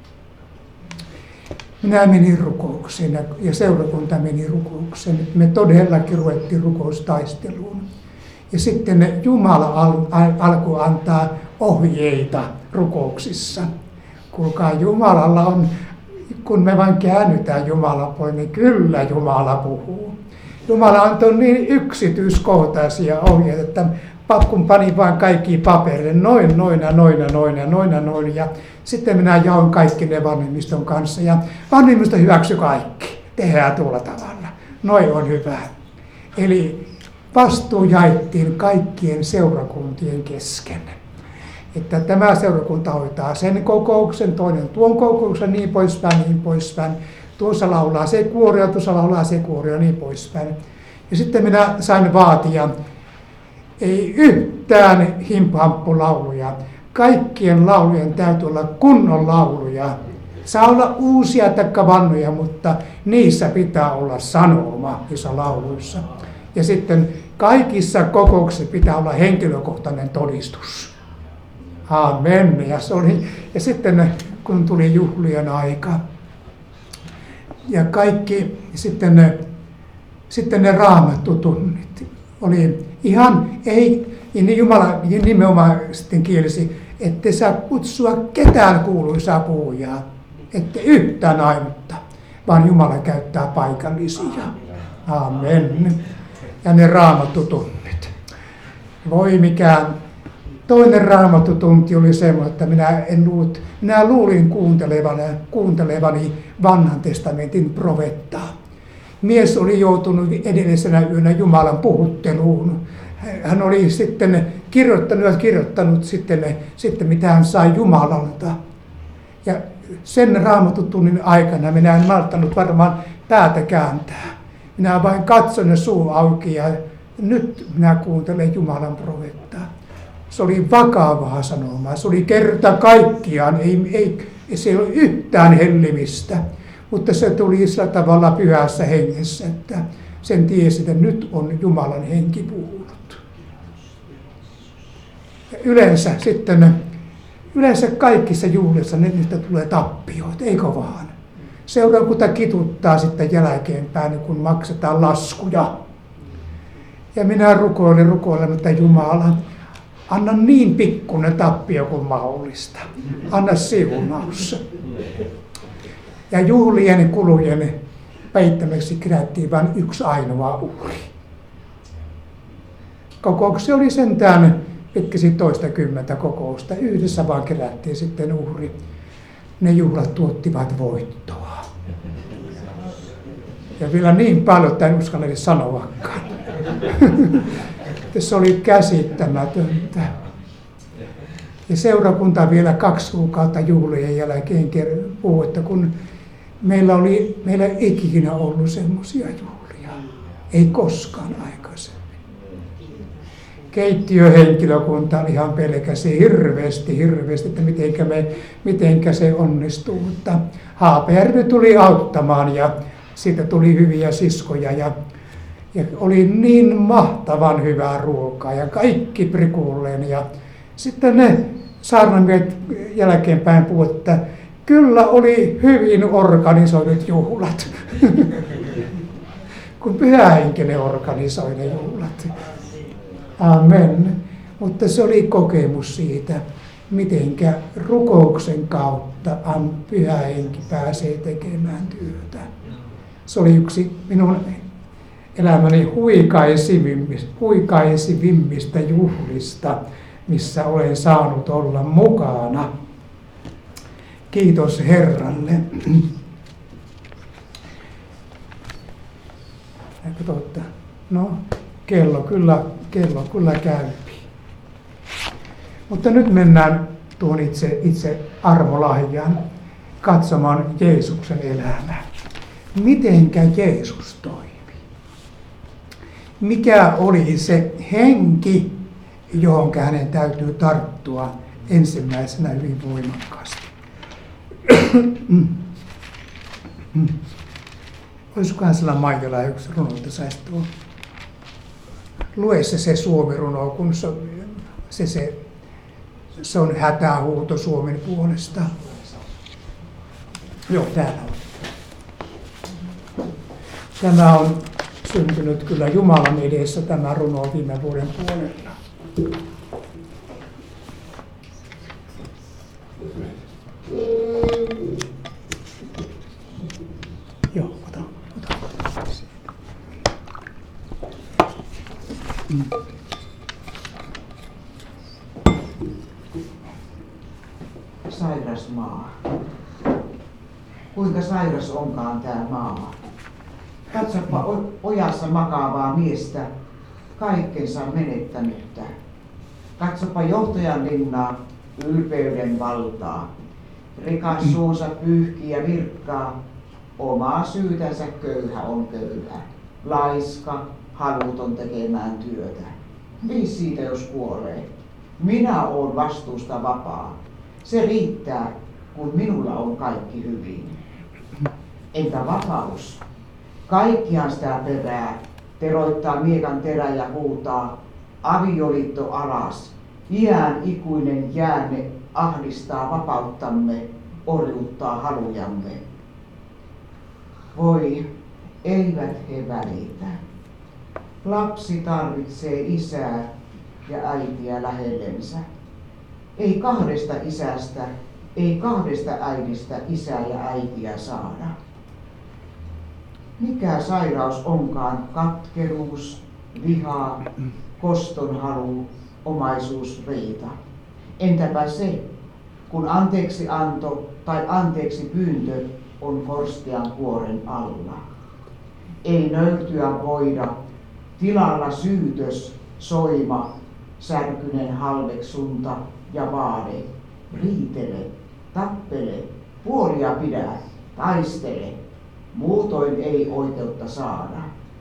Minä menin rukoukseen ja, ja seurakunta meni rukoukseen. Me todellakin ruvettiin rukoustaisteluun. Ja sitten Jumala al, al, alkoi antaa ohjeita rukouksissa. Kuulkaa, Jumalalla on, kun me vain käännytään Jumalan puolelle, niin kyllä Jumala puhuu. Jumala antoi niin yksityiskohtaisia ohjeita, että kun panin vain kaikki paperille, noin, noin ja noin ja noin ja noin ja noin. Ja sitten minä jaoin kaikki ne vanhemmiston kanssa ja vanhemmisto hyväksyi kaikki. Tehdään tuolla tavalla. Noin on hyvä. Eli vastuu jaettiin kaikkien seurakuntien kesken. Että tämä seurakunta hoitaa sen kokouksen, toinen tuon kokouksen, niin poispäin, niin poispäin. Tuossa laulaa se kuori ja tuossa laulaa se kuori ja niin poispäin. Ja sitten minä sain vaatia, ei yhtään himphamppulauluja. Kaikkien laulujen täytyy olla kunnon lauluja. Saa olla uusia taikka vannoja, mutta niissä pitää olla sanoma niissä lauluissa. Ja sitten kaikissa kokouksissa pitää olla henkilökohtainen todistus. Amen. Ja, se oli, ja sitten kun tuli juhlien aika ja kaikki, sitten ne, sitten ne raamattutunnit oli ihan, ei, Jumala nimenomaan sitten kielisi, ette saa kutsua ketään kuuluisaa puhujaa, ette yhtään ainutta, vaan Jumala käyttää paikallisia. Amen. Ja ne raamattutunnit. Voi mikään. Toinen raamattutunti oli semmoinen, että minä, en luullut, minä luulin kuuntelevani, kuuntelevani vanhan testamentin profeettaa. Mies oli joutunut edellisenä yönä Jumalan puhutteluun. Hän oli sitten kirjoittanut ja kirjoittanut sitten, sitten mitä hän sai Jumalalta. Ja sen raamattutunnin aikana minä en malttanut varmaan päätä kääntää. Minä vain katson ja suu auki ja nyt minä kuuntelen Jumalan profeettaa. Se oli vakavaa sanomaa. Se oli kerta kaikkiaan, ei, ei Ei se ei ole yhtään hellimistä, mutta se tuli sillä tavalla pyhässä hengessä, että sen tiesi, että nyt on Jumalan henki puhunut. Ja yleensä sitten, yleensä kaikissa juhlissa niistä tulee tappioita, eikö vaan? Seurakunta kituttaa sitten jälkeenpäin, kun maksetaan laskuja. Ja minä rukoilin rukoilematta Jumala, anna niin pikkuinen tappio kuin mahdollista. Anna siunaus. Ja juhlien kulujen peittämiseksi kerättiin vain yksi ainoa uhri. Kokouksia oli sentään pitkäsi toistakymmentä kokousta. Yhdessä vaan kerättiin sitten uhri. Ne juhlat tuottivat voittoa. Ja vielä niin paljon, että en uskalla edes sanoakaan. Se oli käsittämätöntä. Ja seurakunta vielä kaksi kuukautta juhlien jälkeen puhui, että kun meillä oli meillä ei ikinä ollut semmoisia juhlia. Ei koskaan aikaisemmin. Keittiöhenkilökunta ihan pelkäsi hirveästi, hirveästi, että mitenkä, me, mitenkä se onnistuu. Mutta Haapajärvi tuli auttamaan ja siitä tuli hyviä siskoja ja, ja oli niin mahtavan hyvää ruokaa ja kaikki prikulleen. Ja sitten ne saarnamiehet jälkeenpäin puhuivat, että kyllä oli hyvin organisoidut juhlat, kun Pyhä Henki ne organisoi ne juhlat. Amen. Mutta se oli kokemus siitä, mitenkä rukouksen kautta Pyhä Henki pääsee tekemään työtä. Se oli yksi minun elämäni huikaisivimmista, huikaisivimmista juhlista, missä olen saanut olla mukana. Kiitos Herralle. Eikö totta? No, kello kyllä, kello kyllä käypi. Mutta nyt mennään tuon itse, itse armolahjaan katsomaan Jeesuksen elämää. Mitenkä Jeesus toimi? Mikä oli se henki, johon hänen täytyy tarttua ensimmäisenä hyvin voimakkaasti? Olisikohan sillä Maijalla yksi runo, että saisi tuo. Lue se, se Suomi-runo, kun se, se, se, se on hätähuuto Suomen puolesta. Joo, täällä on. Tämä on syntynyt kyllä Jumalan edessä tämä runo viime vuoden puolella. Joo, ota, ota. Mm. Sairas maa. Kuinka sairas onkaan tää maa? Katsopa ojassa makaavaa miestä, kaikkensa menettänyttä. Katsopa johtajan linnaa, ylpeyden valtaa. Rikas suunsa pyyhkii ja virkkaa, omaa syytänsä köyhä on köyhä. Laiska, haluton tekemään työtä. Viis siitä jos kuolee. Minä oon vastuusta vapaa. Se riittää, kun minulla on kaikki hyvin. Entä vapaus? Kaikkiaan sitä perää, teroittaa miekan terä ja huutaa, avioliitto alas, iän ikuinen jäänne ahdistaa vapauttamme, orjuuttaa halujamme. Voi, eivät he välitä. Lapsi tarvitsee isää ja äitiä lähellensä. Ei kahdesta isästä, ei kahdesta äidistä isää ja äitiä saada. Mikä sairaus onkaan katkeruus, viha, kostonhalu, omaisuusriita? Entäpä se, kun anteeksi anto tai anteeksi pyyntö on korstean kuoren alla? Ei nöyrtyä voida, tilalla syytös, soima, särkynen halveksunta ja vaade. Riitele, tappele, puolia pidä, taistele. Muutoin ei oikeutta saada.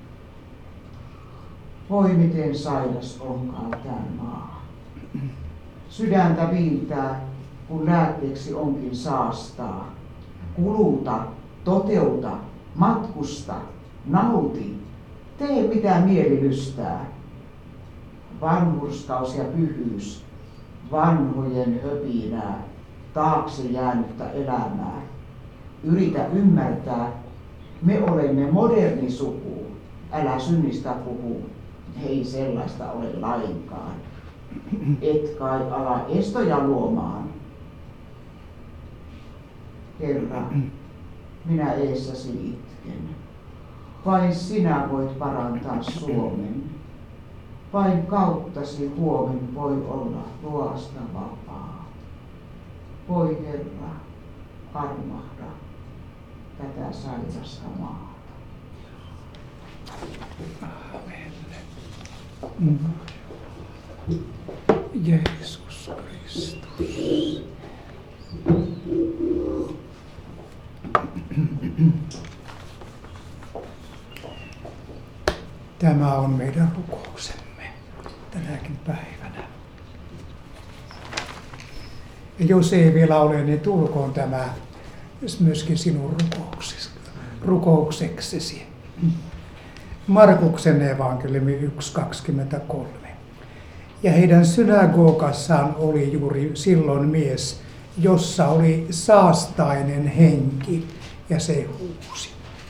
Voi miten sairas onkaan tämä maa. Sydäntä viiltää, kun lääkkeeksi onkin saastaa. Kuluta, toteuta, matkusta, nauti, tee mitä mieli lystää. Vanhurskaus ja pyhyys, vanhojen höpinää, taakse jäänyttä elämää. Yritä ymmärtää, me olemme moderni suku, älä synnistä puhu, ei sellaista ole lainkaan. Et kai ala estoja luomaan. Herra, minä eessäsi itken. Vain sinä voit parantaa Suomen. Vain kauttasi huomen voi olla luosta vapaa. Voi Herra, armahda tätä sairasta maata. Amen. Jeesus Kristus. Tämä on meidän rukouksemme tänäkin päivänä. Ja jos ei vielä ole, niin tulkoon tämä myöskin sinun rukoukseksesi. Markuksen evankeliumi yksi kaksikymmentäkolme. Ja heidän synagogassaan oli juuri silloin mies, jossa oli saastainen henki, ja se huusi.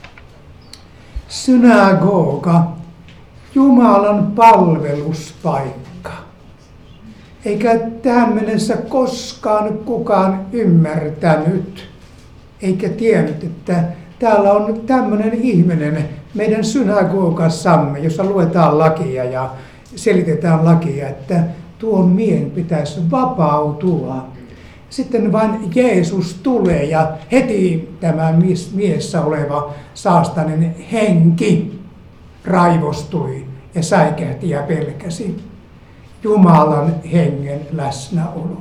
Synagoga, Jumalan palveluspaikka. Eikä tähän mennessä koskaan kukaan ymmärtänyt, eikä tiennyt, että täällä on tämmöinen ihminen meidän synagogassamme, jossa luetaan lakia ja selitetään lakia, että tuon miehen pitäisi vapautua. Sitten vain Jeesus tulee ja heti tämä miessä oleva saastainen henki raivostui ja säikähti ja pelkäsi Jumalan hengen läsnäoloa.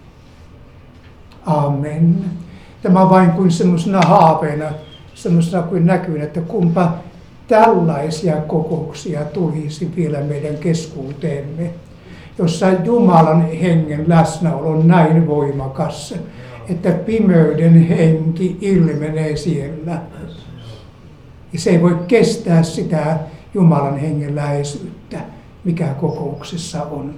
Amen. Tämä on vain kuin semmoisena haaveena, semmoisena kuin näkyy, että kumpa tällaisia kokouksia tulisi vielä meidän keskuuteemme, jossa Jumalan hengen läsnäolo on näin voimakas, että pimeyden henki ilmenee siellä. Ja se ei voi kestää sitä Jumalan hengen läheisyyttä, mikä kokouksessa on.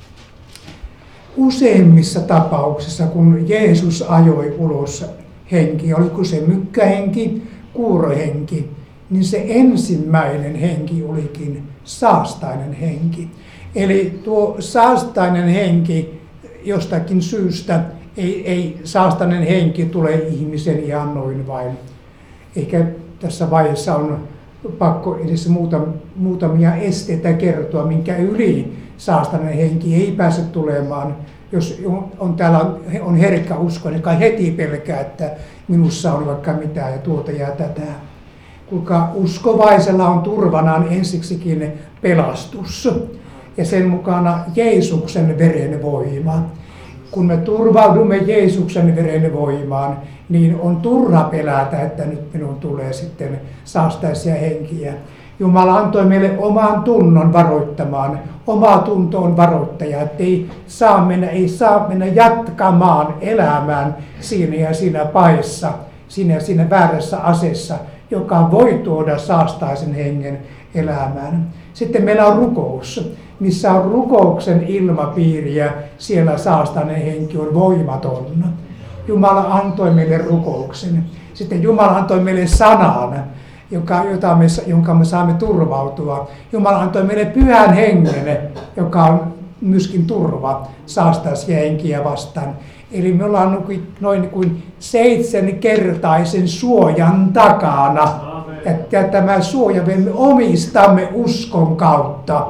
Useimmissa tapauksissa, kun Jeesus ajoi ulos henki, oliko se mykkähenki, kuurohenki, niin se ensimmäinen henki olikin saastainen henki. Eli tuo saastainen henki jostakin syystä, ei, ei saastainen henki tule ihmisen ihan noin vain. Ehkä tässä vaiheessa on pakko edes muutamia esteitä kertoa, minkä yli saastainen henki ei pääse tulemaan. Jos on, täällä on herkkä usko, niin kai heti pelkää, että minussa on vaikka mitään ja tuota ja tätä. Kuinka uskovaisella on turvanaan ensiksikin pelastus ja sen mukana Jeesuksen veren voima. Kun me turvaudumme Jeesuksen veren voimaan, niin on turha pelätä, että nyt minun tulee sitten saastaisia henkiä. Jumala antoi meille oman tunnon varoittamaan. Oma tunto on varoittaja, että ei saa mennä, ei saa mennä jatkamaan elämään siinä ja siinä paissa, siinä ja siinä väärässä aseessa, joka voi tuoda saastaisen hengen elämään. Sitten meillä on rukous, missä on rukouksen ilmapiiri ja siellä saastainen henki on voimaton. Jumala antoi meille rukouksen. Sitten Jumala antoi meille sanan, joka, jota me, jonka me saamme turvautua. Jumala antoi meille pyhän hengen, joka on myöskin turva saastaisia henkiä vastaan. Eli me ollaan noin kuin seitsemänkertaisen suojan takana. Ja, ja tämä suoja me omistamme uskon kautta.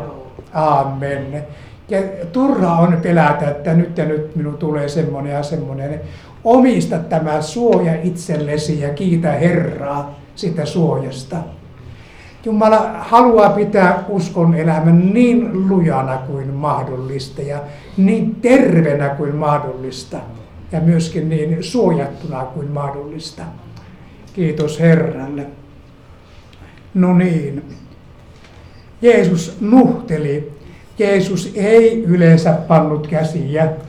Amen. Ja turha on pelätä, että nyt ja nyt minun tulee semmoinen ja semmoinen. Omista tämä suoja itsellesi ja kiitä Herraa sitä suojasta. Jumala haluaa pitää uskon elämän niin lujana kuin mahdollista ja niin terveenä kuin mahdollista ja myöskin niin suojattuna kuin mahdollista. Kiitos Herralle. No niin. Jeesus nuhteli. Jeesus ei yleensä pannut käsiä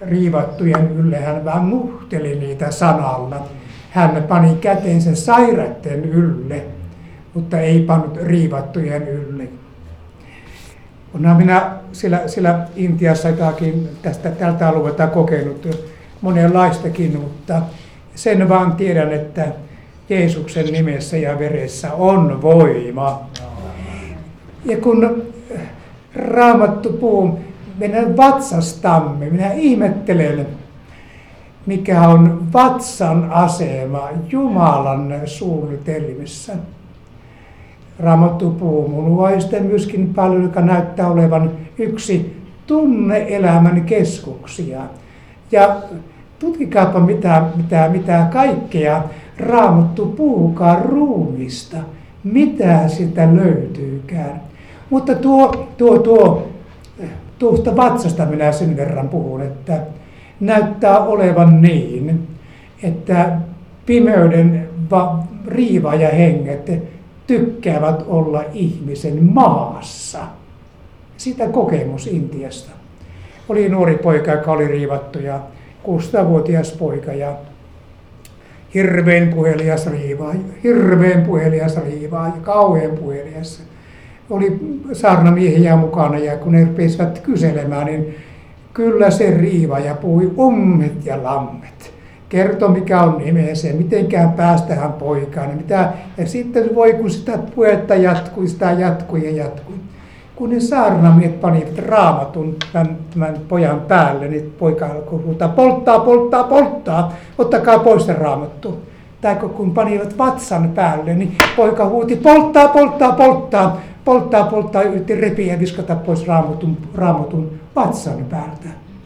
riivattujen ylle, hän vaan nuhteli niitä sanalla. Hän pani kätensä sairaiden ylle, mutta ei pannut riivattujen ylle. Onhan minä siellä, siellä Intiassa jotakin tästä, tältä alueelta kokenut monenlaistakin, mutta sen vaan tiedän, että Jeesuksen nimessä ja veressä on voima. Ja kun Raamattu puhuu meidän vatsastamme, minä ihmettelen, mikä on vatsan asema Jumalan suunnitelmissa. Raamattu puhuu munuaista myöskin paljon, joka näyttää olevan yksi tunne-elämän keskuksia. Ja tutkikaapa mitä, mitä, mitä kaikkea Raamattu puhukaan ruumista, mitä sitä löytyykään. Mutta tuo, tuo, tuo, tuosta vatsasta minä sen verran puhun, että näyttää olevan niin, että pimeyden va- riiva ja henget tykkäävät olla ihmisen maassa. Sitä kokemus Intiasta. Oli nuori poika, joka oli riivattu ja kuusitoistavuotias poika ja hirveän puhelias riivaa, hirveän puhelias riivaa ja kauhean puhelias. Oli saarnamiehiä mukana ja kun ne rupesivat kyselemään, niin kyllä se riivaaja puhui ummet ja lammet. Kertoi mikä on nimensä, mitenkään päästään poikaan. Ja, mitä, ja sitten voi kun sitä puhetta jatkui, sitä jatkui ja jatkui. Kun ne saarnamiehet panivat Raamatun tämän, tämän pojan päälle, niin poika alkoi huutaa, polttaa, polttaa, polttaa, ottakaa pois se Raamattu. Tai kun panivat vatsan päälle, niin poika huuti, polttaa, polttaa, polttaa, polttaa, polttaa, yritti repiä ja viskata pois Raamatun, Raamatun vatsan päältä.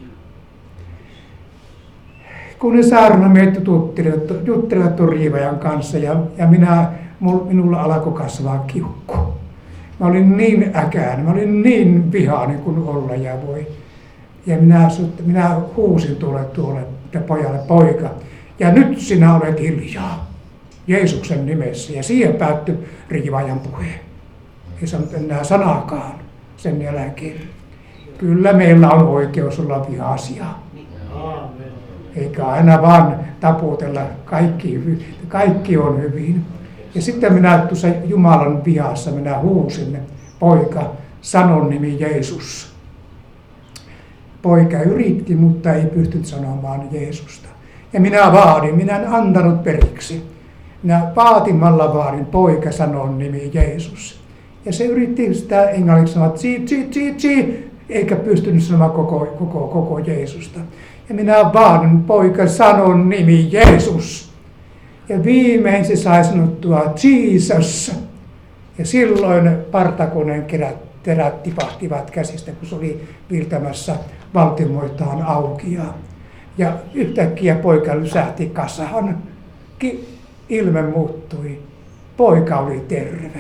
Kun ne saarnamiehet juttelivat, juttelivat tuon riivajan kanssa ja, ja minä, minulla alkoi kasvaa kiukku. Mä olin niin äkäinen, mä olin niin vihainen kuin olla ja voi. Ja minä, minä huusin tuolle, tuolle pojalle, poika, ja nyt sinä olet hiljaa Jeesuksen nimessä. Ja siihen päättyi riivaajan puhe. Ei sanonut enää sanaakaan sen jälkeen. Kyllä meillä on oikeus olla vihaisia. Eikä aina vaan taputella, kaikki, kaikki on hyvin. Ja sitten minä tuossa Jumalan vihassa minä huusin, poika, sanon nimi Jeesus. Poika yritti, mutta ei pystynyt sanomaan Jeesusta. Ja minä vaadin, minä en antanut periksi. Minä vaatimalla vaadin, poika, sanon nimi Jeesus. Ja se yritti sitä englanniksi sanoa, tsi, tsi, tsi, tsi, eikä pystynyt sanomaan koko, koko, koko Jeesusta. Ja minä vaadin, poika, sanon nimi Jeesus. Ja viimein se sai sanottua Jesus. Ja silloin partakoneen terät tipahtivat käsistä, kun se oli virtämässä valtimoitaan auki. Ja, ja yhtäkkiä poika lysähti kasaan. Ilme muuttui. Poika oli terve.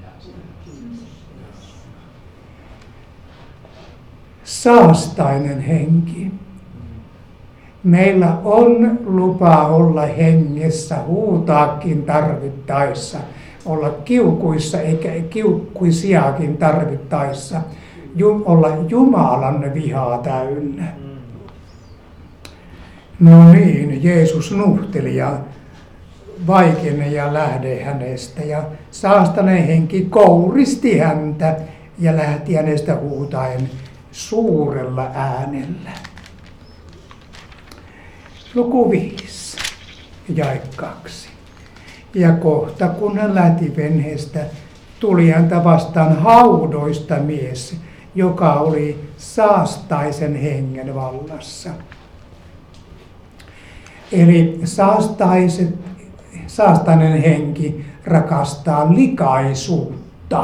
Saastainen henki. Meillä on lupa olla hengessä, huutaakin tarvittaessa, olla kiukuissa eikä kiukkuisiakin tarvittaessa, olla Jumalan vihaa täynnä. No niin, Jeesus nuhteli ja vaikeni ja lähde hänestä ja saastainen henki kouristi häntä ja lähti hänestä huutaen suurella äänellä. Luku viisi, jae kaksi. Ja kohta kun hän lähti venheestä, tuli häntä vastaan haudoista mies, joka oli saastaisen hengen vallassa. Eli saastaiset, saastainen henki rakastaa likaisuutta.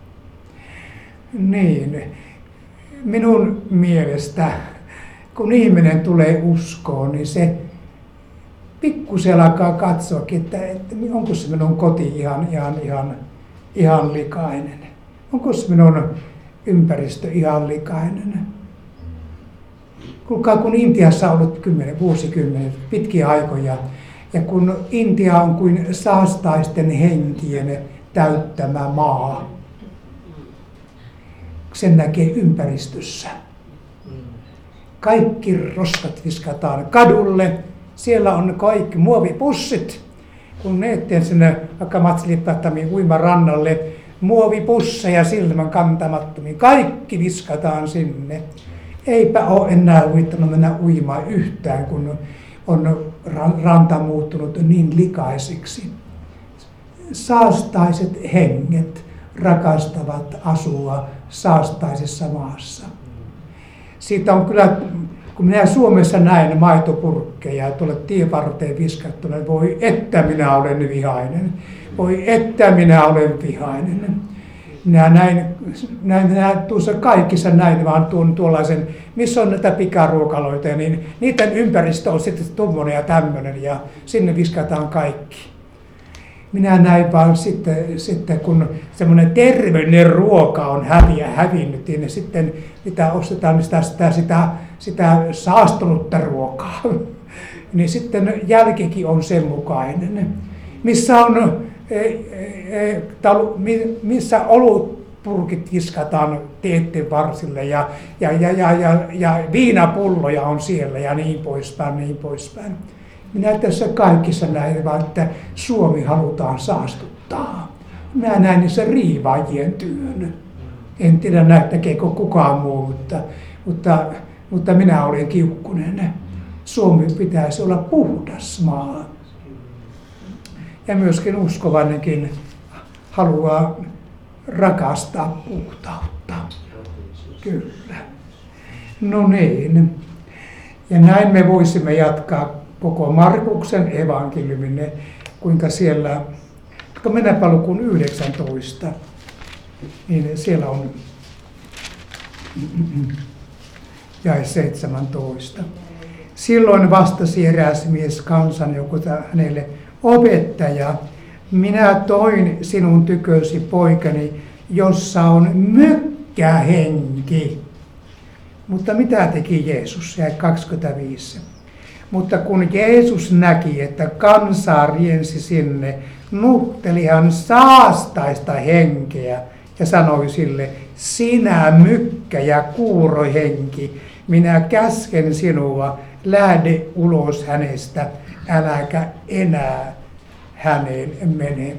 Niin, minun mielestä kun ihminen tulee uskoon, niin se pikkusen alkaa katsoakin, että, että onko se minun koti ihan, ihan, ihan, ihan likainen. Onko se minun ympäristö ihan likainen. Kuulkaa, kun Intiassa on ollut kymmenen, vuosikymmenet, pitkiä aikoja, ja kun Intia on kuin saastaisten henkien täyttämä maa, sen näkee ympäristössä. kaikki roskat viskataan kadulle. Siellä on kaikki muovipussit. Kun menette sinne vaikka Matsilippahtamiin uimarannalle, muovipusseja silmän kantamattomia, kaikki viskataan sinne. Eipä ole enää huvittanut mennä uimaan yhtään, kun on ranta muuttunut niin likaisiksi. Saastaiset henget rakastavat asua saastaisessa maassa. Siitä on kyllä, kun minä Suomessa näin maitopurkkeja tuolle tienvarteen viskattuna, voi että minä olen vihainen. Voi että minä olen vihainen. Minä näin, näin, näin tuossa kaikissa näin vaan tuon tuollaisen, missä on näitä pikaruokaloita, niin niiden ympäristö on sitten tuommoinen ja tämmöinen ja sinne viskataan kaikki. Minä näin vaan sitten, sitten kun semmoinen terveellinen ruoka on häviä hävinnyt, niin sitten mitä ostetaan niin sitä, sitä, sitä, sitä saastunutta ruokaa. Niin sitten jälkikin on sen mukainen. Missä on missä olutpurkit viskataan teitten varsille ja, ja, ja, ja, ja, ja viinapulloja on siellä ja niin poispäin, niin poispäin. Minä tässä kaikissa näin vaan, että Suomi halutaan saastuttaa. Minä näin niissä riivaajien työn. En tiedä näyttäkeekö kukaan muu, mutta, mutta, mutta minä olen kiukkunen. Suomi pitäisi olla puhdas maa. Ja myöskin uskovannekin haluaa rakastaa puhtautta. Kyllä. No niin. Ja näin me voisimme jatkaa koko Markuksen evankeliumin, kuinka siellä, kun mennäänpä lukuun yhdeksäntoista, niin siellä on jae seitsemäntoista. Silloin vastasi eräs mies kansan, joku hänelle, opettaja, minä toin sinun tykösi poikani, jossa on mykkähenki. Mutta mitä teki Jeesus? Jäi kaksikymmentäviisi. Mutta kun Jeesus näki, että kansaa riensi sinne, nuhteli hän saastaista henkeä ja sanoi sille, sinä mykkä ja kuurohenki, minä käsken sinua, lähde ulos hänestä, äläkä enää häneen mene.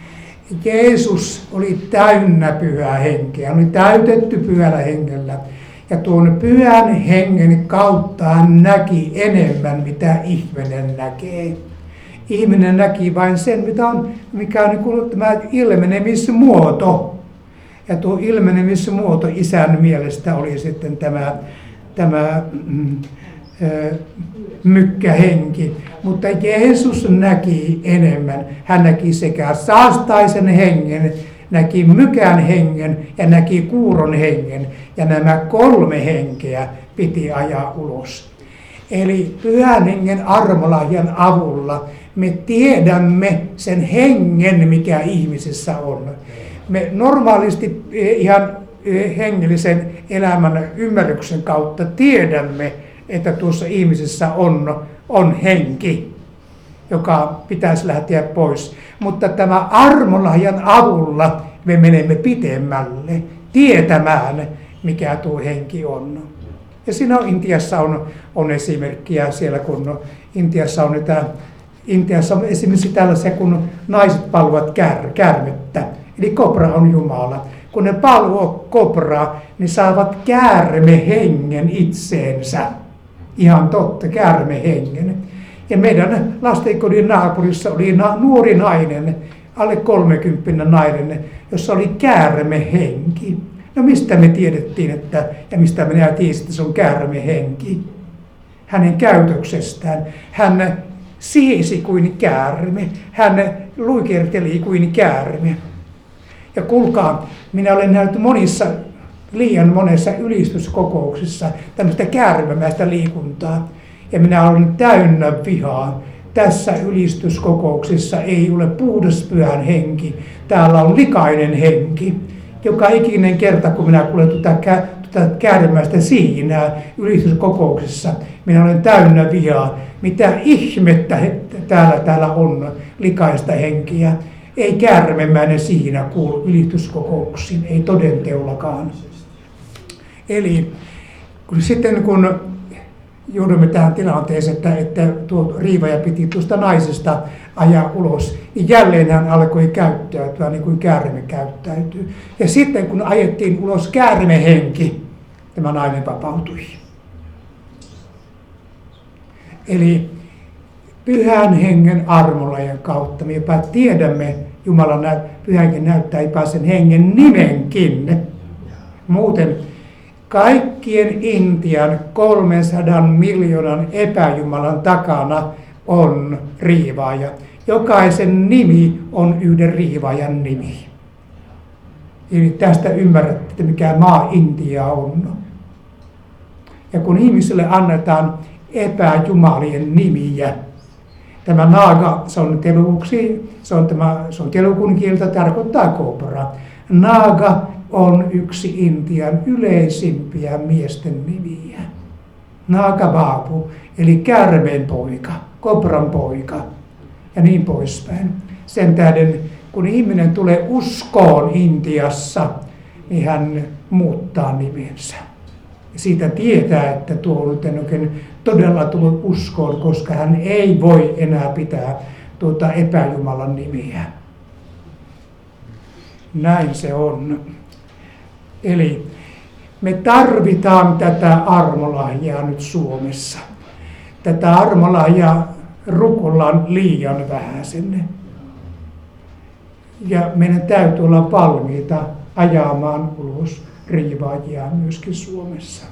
Jeesus oli täynnä pyhää henkeä, oli täytetty pyhällä hengellä. Ja tuon pyhän hengen kautta hän näki enemmän, mitä ihminen näkee. Ihminen näki vain sen, mitä on, mikä on niin kuin tämä ilmenemismuoto. Ja tuo ilmenemismuoto isän mielestä oli sitten tämä, tämä mm, äh, mykkähenki. Mutta Jeesus näki enemmän. Hän näki sekä saastaisen hengen, näki mykän hengen ja näki kuuron hengen. Ja nämä kolme henkeä piti ajaa ulos. Eli pyhän hengen armolahjan avulla me tiedämme sen hengen, mikä ihmisessä on. Me normaalisti ihan hengellisen elämän ymmärryksen kautta tiedämme, että tuossa ihmisessä on, on henki, joka pitäisi lähteä pois. Mutta tämä armolahjan avulla me menemme pitemmälle tietämään, mikä tuo henki on. Ja siinä on, Intiassa on, on esimerkkiä siellä, kun Intiassa on, niitä, Intiassa on esimerkiksi tällaisia, kun naiset palvovat kär, käärmettä. Eli kobra on Jumala. Kun ne palvoo kobraa, niin saavat käärmehengen itseensä. Ihan totta, käärmehengen. Ja meidän lastenkodin naapurissa oli na, nuori nainen, alle kolmekymppinen nainen, jossa oli käärmehenki. No mistä me tiedettiin, että, ja mistä minä tiesin, että se on käärmehenki? Hänen käytöksestään. Hän siesi kuin käärme. Hän luikerteli kuin käärme. Ja kuulkaa, minä olen nähnyt monissa, liian monessa ylistyskokouksissa tämmöistä käärmemäistä liikuntaa. Ja minä olen täynnä vihaa. Tässä ylistyskokouksessa ei ole puhdas pyhän henki. Täällä on likainen henki. Joka ikinen kerta, kun minä kuulen tuota, tuota käärmemäistä siinä ylistyskokouksessa, minä olen täynnä vihaa. Mitä ihmettä täällä, täällä on likaista henkiä. Ei käärmemäinen siinä kuulu ylistyskokouksiin, ei todenteollakaan. Eli kun sitten kun joudumme tähän tilanteeseen, että, että tuo riivaja piti tuosta naisesta ajaa ulos, niin jälleen hän alkoi käyttäytyä niin kuin käärme käyttäytyy. Ja sitten kun ajettiin ulos käärmehenki, tämä nainen vapautui. Eli pyhän hengen armolajan kautta me jopa tiedämme, Jumalan nä- pyhänkin näyttää jopa sen hengen nimenkin. Muuten kaikkien Intian kolmensadan miljoonan epäjumalan takana on riivaaja. Jokaisen nimi on yhden riivaajan nimi. Eli tästä ymmärrätte, että mikä maa Intia on. Ja kun ihmisille annetaan epäjumalien nimiä, tämä naaga, se on telukuksi, se on, tämä, se on telukun kieltä, tarkoittaa kobra. Naaga on yksi Intian yleisimpiä miesten nimiä. Naaga Babu, eli käärmeen poika, kobran poika ja niin poispäin. Sen tähden, kun ihminen tulee uskoon Intiassa, niin hän muuttaa nimensä. Siitä tietää, että tuo on oikein todella tullut uskoon, koska hän ei voi enää pitää tuota epäjumalan nimiä. Näin se on. Eli me tarvitaan tätä armolahjaa nyt Suomessa. Tätä armolahjaa rukoillaan liian vähäisen. Ja meidän täytyy olla valmiita ajamaan ulos riivaajia myöskin Suomessa.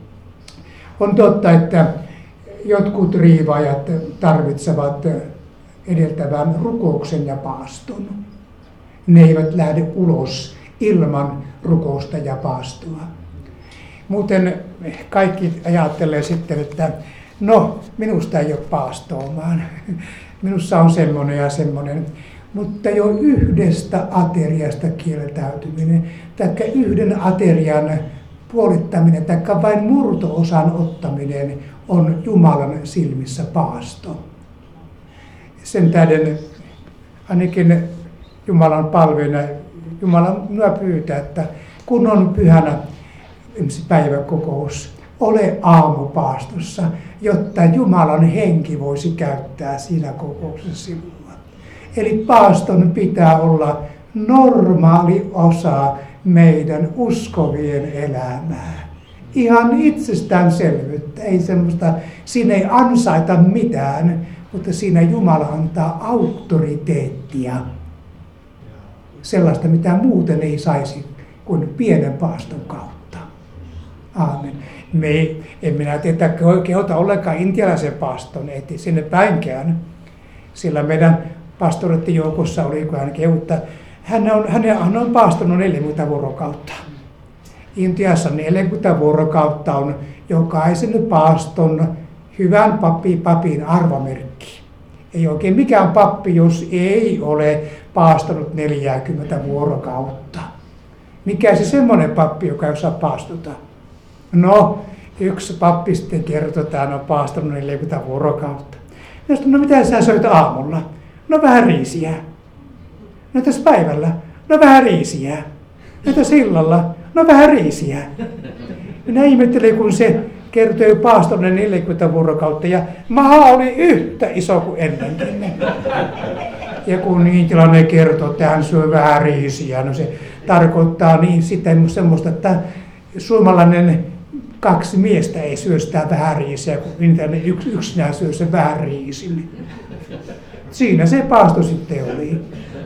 On totta, että jotkut riivaajat tarvitsevat edeltävän rukouksen ja paaston. Ne eivät lähde ulos ilman rukousta ja paastoa. Muuten kaikki ajattelee sitten, että no, minusta ei ole paastoamaan. Minussa on semmoinen ja semmoinen. Mutta jo yhdestä ateriasta kieltäytyminen, tai yhden aterian puolittaminen, tai vain murto-osan ottaminen on Jumalan silmissä paasto. Sen tähden ainakin Jumalan palvelijana Jumala minua pyytää, että kun on pyhänä päiväkokous, ole aamupaastossa, jotta Jumalan henki voisi käyttää siinä kokouksessa sinua. Eli paaston pitää olla normaali osa meidän uskovien elämää. Ihan itsestäänselvyyttä, ei semmoista, siinä ei ansaita mitään, mutta siinä Jumala antaa auktoriteettia. Sellaista, mitä muuten ei saisi kuin pienen paaston kautta. Aamen. Me ei, en minä tiedä, kehota ollenkaan intialaisen paaston, ei sinne päinkään. Sillä meidän pastoreiden joukossa oli, kun hän kehuttaa, hän on, hän on paastonut neljäkymmentä vuorokautta. Intiassa neljäkymmentä vuorokautta on jokaisen paaston hyvän pappi, papin arvamerkki. Ei oikein mikään pappi, jos ei ole paastonut neljäkymmentä vuorokautta. Mikä se semmoinen pappi, joka ei osaa paastota? No, yksi pappi sitten kertoi, että hän on paastonut neljäkymmentä vuorokautta. Ja sitten, no mitä sä söit aamulla? No vähän riisiä. No tässä päivällä? No vähän riisiä. No tässä illalla? No vähän riisiä. Minä ihmettelin, kun se kertoi paastoneen neljäkymmentä vuorokautta ja maha oli yhtä iso kuin ennenkin. Ja kun intialainen kertoo, että hän syö vähän riisiä, no se tarkoittaa niin sitten semmoista, että suomalainen kaksi miestä ei syö sitä vähän riisiä, kun intialainen yks, yksinään syö sen vähän riisin. Siinä se paasto sitten oli.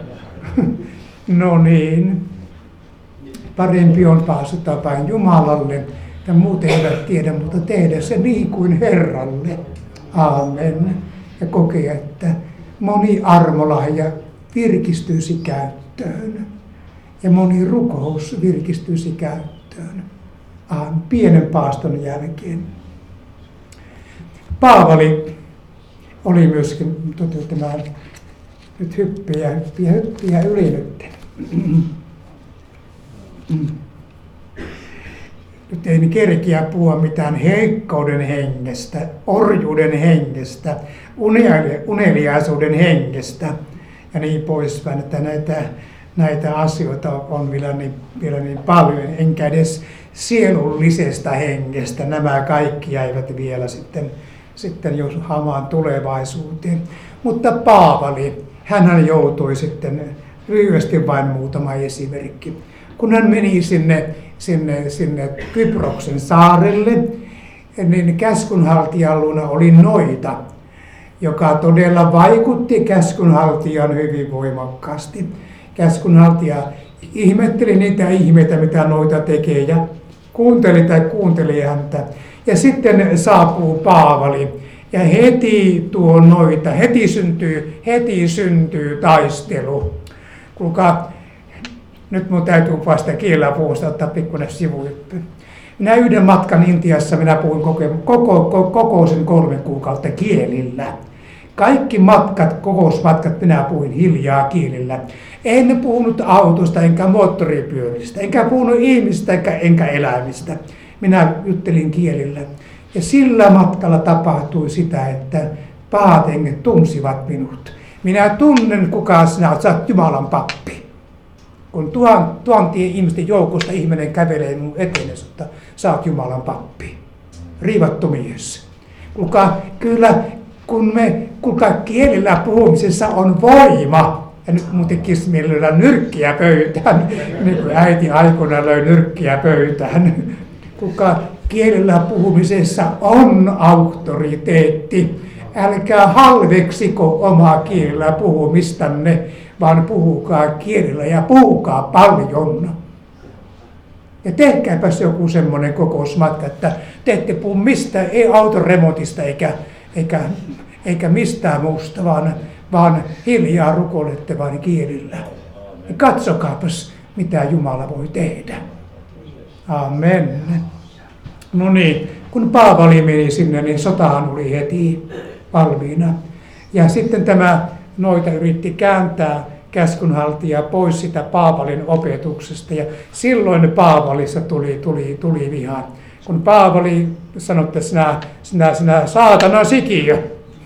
No niin. Parempi on paastota päin Jumalalle, ja muut eivät tiedä, mutta tehdä se niin kuin Herralle. Aamen. Ja kokea, että moni armolahja virkistyisi käyttöön. Ja moni rukous virkistyisi käyttöön. Aamen. Pienen paaston jälkeen. Paavali oli myöskin toteuttamaan nyt hyppiä, hyppiä, hyppiä yli nyt. Nyt ei kerkiä puhua mitään heikkouden hengestä, orjuuden hengestä, uneliaisuuden hengestä ja niin poispäin, että näitä, näitä asioita on vielä niin, vielä niin paljon, enkä edes sielullisesta hengestä. Nämä kaikki jäivät vielä sitten, sitten jos hamaan tulevaisuuteen. Mutta Paavali, hän joutui sitten, lyhyesti vain muutama esimerkki. Kun hän meni sinne, sinne, sinne Kyproksen saarelle, niin käskynhaltijan luona oli noita, joka todella vaikutti käskynhaltijan hyvin voimakkaasti. Käskynhaltija ihmetteli niitä ihmeitä, mitä noita tekee, ja kuunteli tai kuunteli häntä. Ja sitten saapuu Paavali, ja heti tuo noita, heti syntyy, heti syntyy taistelu. Kuulkaa, nyt mun täytyy vasta kielellä puhusta ottaa pikkuinen sivujuttu. Minä yhden matkan Intiassa, minä puhuin koko, koko, koko sen kolmen kuukautta kielillä. Kaikki matkat, kokousmatkat, minä puhuin hiljaa kielillä. En puhunut autosta, enkä moottoripyöristä, enkä puhunut ihmistä, enkä, enkä eläimistä. Minä juttelin kielillä. Ja sillä matkalla tapahtui sitä, että pahat henget tunsivat minut. Minä tunnen, kuka sinä olet, sä oot Jumalan pappi. Kun tuhan, tuhantien ihmisten joukosta ihminen kävelee minun eteen, että sä oot Jumalan pappi. Riivattu mies. Kuulkaa, kyllä, kun me, kuulkaa, kielillä puhumisessa on voima. Ja nyt mun tekisi mielellä nyrkkiä pöytään, niin kuin äiti aikoina löi nyrkkiä pöytään. Kuulkaa, kielellä puhumisessa on auktoriteetti. Älkää halveksiko omaa kielellä puhumistanne, vaan puhukaa kielellä ja puhukaa paljon. Ja tehkääpäs joku semmoinen kokousmatka, että te ette puhu mistään, ei autoremontista eikä, eikä, eikä mistään muusta, vaan, vaan hiljaa rukoilette vain kielillä. Ja katsokaapas, mitä Jumala voi tehdä. Amen. No niin, kun Paavali meni sinne, niin sotahan oli heti valmiina. Ja sitten tämä noita yritti kääntää käskynhaltijaa pois sitä Paavalin opetuksesta. Ja silloin Paavalissa tuli, tuli, tuli viha. Kun Paavali sanoi, että sinä, sinä, sinä saatana sikiö,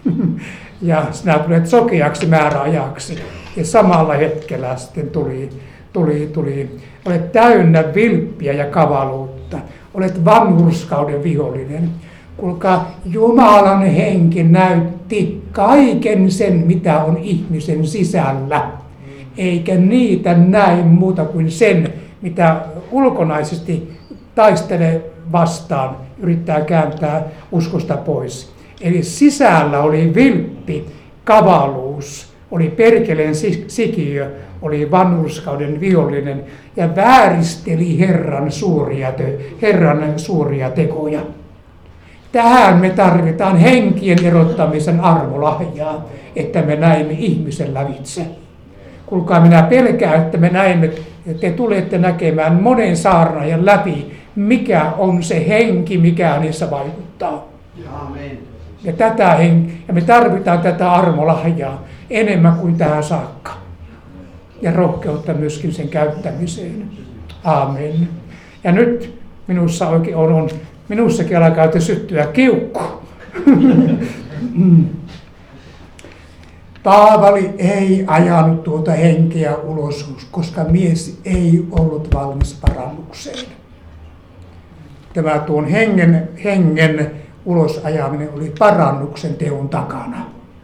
ja sinä tulet sokeaksi määräajaksi. Ja samalla hetkellä sitten tuli, tuli, tuli, olet täynnä vilppiä ja kavaluutta. Olet vanhurskauden vihollinen. Kuulkaa, Jumalan henki näytti kaiken sen, mitä on ihmisen sisällä. Eikä niitä näe muuta kuin sen, mitä ulkonaisesti taistelee vastaan, yrittää kääntää uskosta pois. Eli sisällä oli vilppi, kavaluus, oli perkeleen sikiö, oli vanhurskauden vihollinen ja vääristeli Herran suuria, te- Herran suuria tekoja. Tähän me tarvitaan henkien erottamisen armolahjaa, että me näemme ihmisen lävitse. Kuulkaa, minä pelkään, että me näemme, että te tulette näkemään monen saarnaajan läpi, mikä on se henki, mikä niissä vaikuttaa. Amen. Ja, tätä hen- ja me tarvitaan tätä armolahjaa enemmän kuin tähän saakka. Ja rohkeutta myöskin sen käyttämiseen. Amen. Ja nyt minussa oikein on, on minussakin alkaa syttyä kiukku. Paavali ei ajanut tuota henkeä ulos, koska mies ei ollut valmis parannukseen. Tämä tuon hengen, hengen ulos ajaminen oli parannuksen teon takana.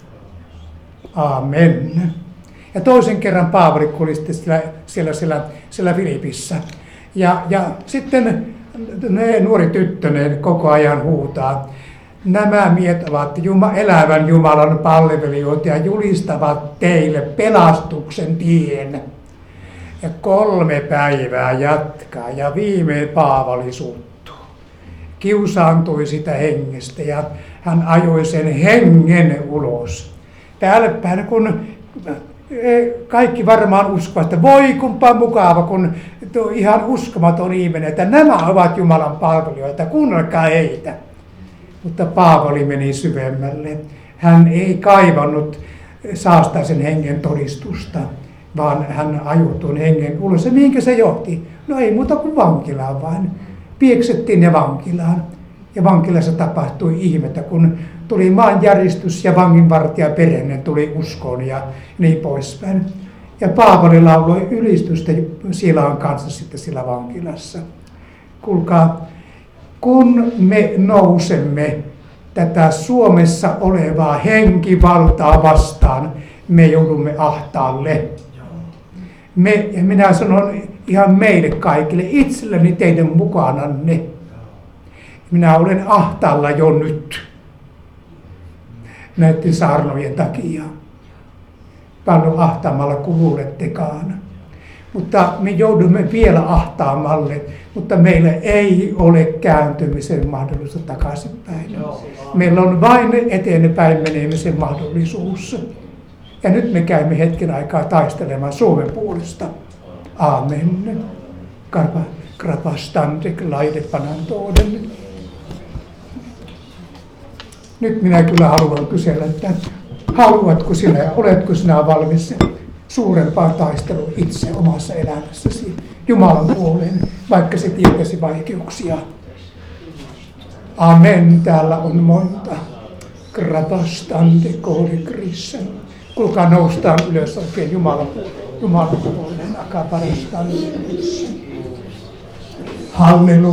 Amen. Ja toisen kerran Paavali oli sitten siellä, siellä, siellä, siellä Filipissä. Ja, ja sitten ne nuori tyttönen koko ajan huutaa. Nämä miehet ovat Juma, elävän Jumalan palvelijoita ja julistavat teille pelastuksen tien. Ja kolme päivää jatkaa ja viimein Paavali suuttuu. Kiusaantui sitä hengestä ja hän ajoi sen hengen ulos. Täälläpäin kun kaikki varmaan uskovat, että voi kumpa mukava, kun tuo ihan uskomaton ihminen, että nämä ovat Jumalan palvelijoita, kuunnelkaa heitä. Mutta Paavali meni syvemmälle. Hän ei kaivannut saastaisen hengen todistusta, vaan hän ajoi tuon hengen ulos. Ja mihinkä se johti? No ei muuta kuin vankilaan vain. Pieksettiin ne vankilaan. Ja vankilassa tapahtui ihmettä, kun tuli maanjäristys ja vanginvartija perenne tuli uskoon ja niin poispäin. Ja Paavali lauloi ylistystä Siilaan kanssa sitten siellä vankilassa. Kuulkaa, kun me nousemme tätä Suomessa olevaa henkivaltaa vastaan, me joudumme ahtaalle. Me, ja minä sanon ihan meille kaikille, itselleni teidän mukananne. Minä olen ahtaalla jo nyt näiden saarnojen takia. Paljon ahtaamalla kuin luulettekaan. Mutta me joudumme vielä ahtaamalle, mutta meillä ei ole kääntymisen mahdollisuutta takaisinpäin. Meillä on vain eteenpäin menemisen mahdollisuus. Ja nyt me käymme hetken aikaa taistelemaan Suomen puolesta. Amen. Krapastandek laidepanantouden. Nyt minä kyllä haluan kysellä, että haluatko sinä ja oletko sinä valmis suurempaan taisteluun itse omassa elämässäsi Jumalan puoleen, vaikka se tietäisi vaikeuksia. Amen. Täällä on monta. Krapastande koodikrissa. Kuulkaa, noustaan ylös oikein Jumalan, Jumalan puoleen. Akaparastande. Halleluja.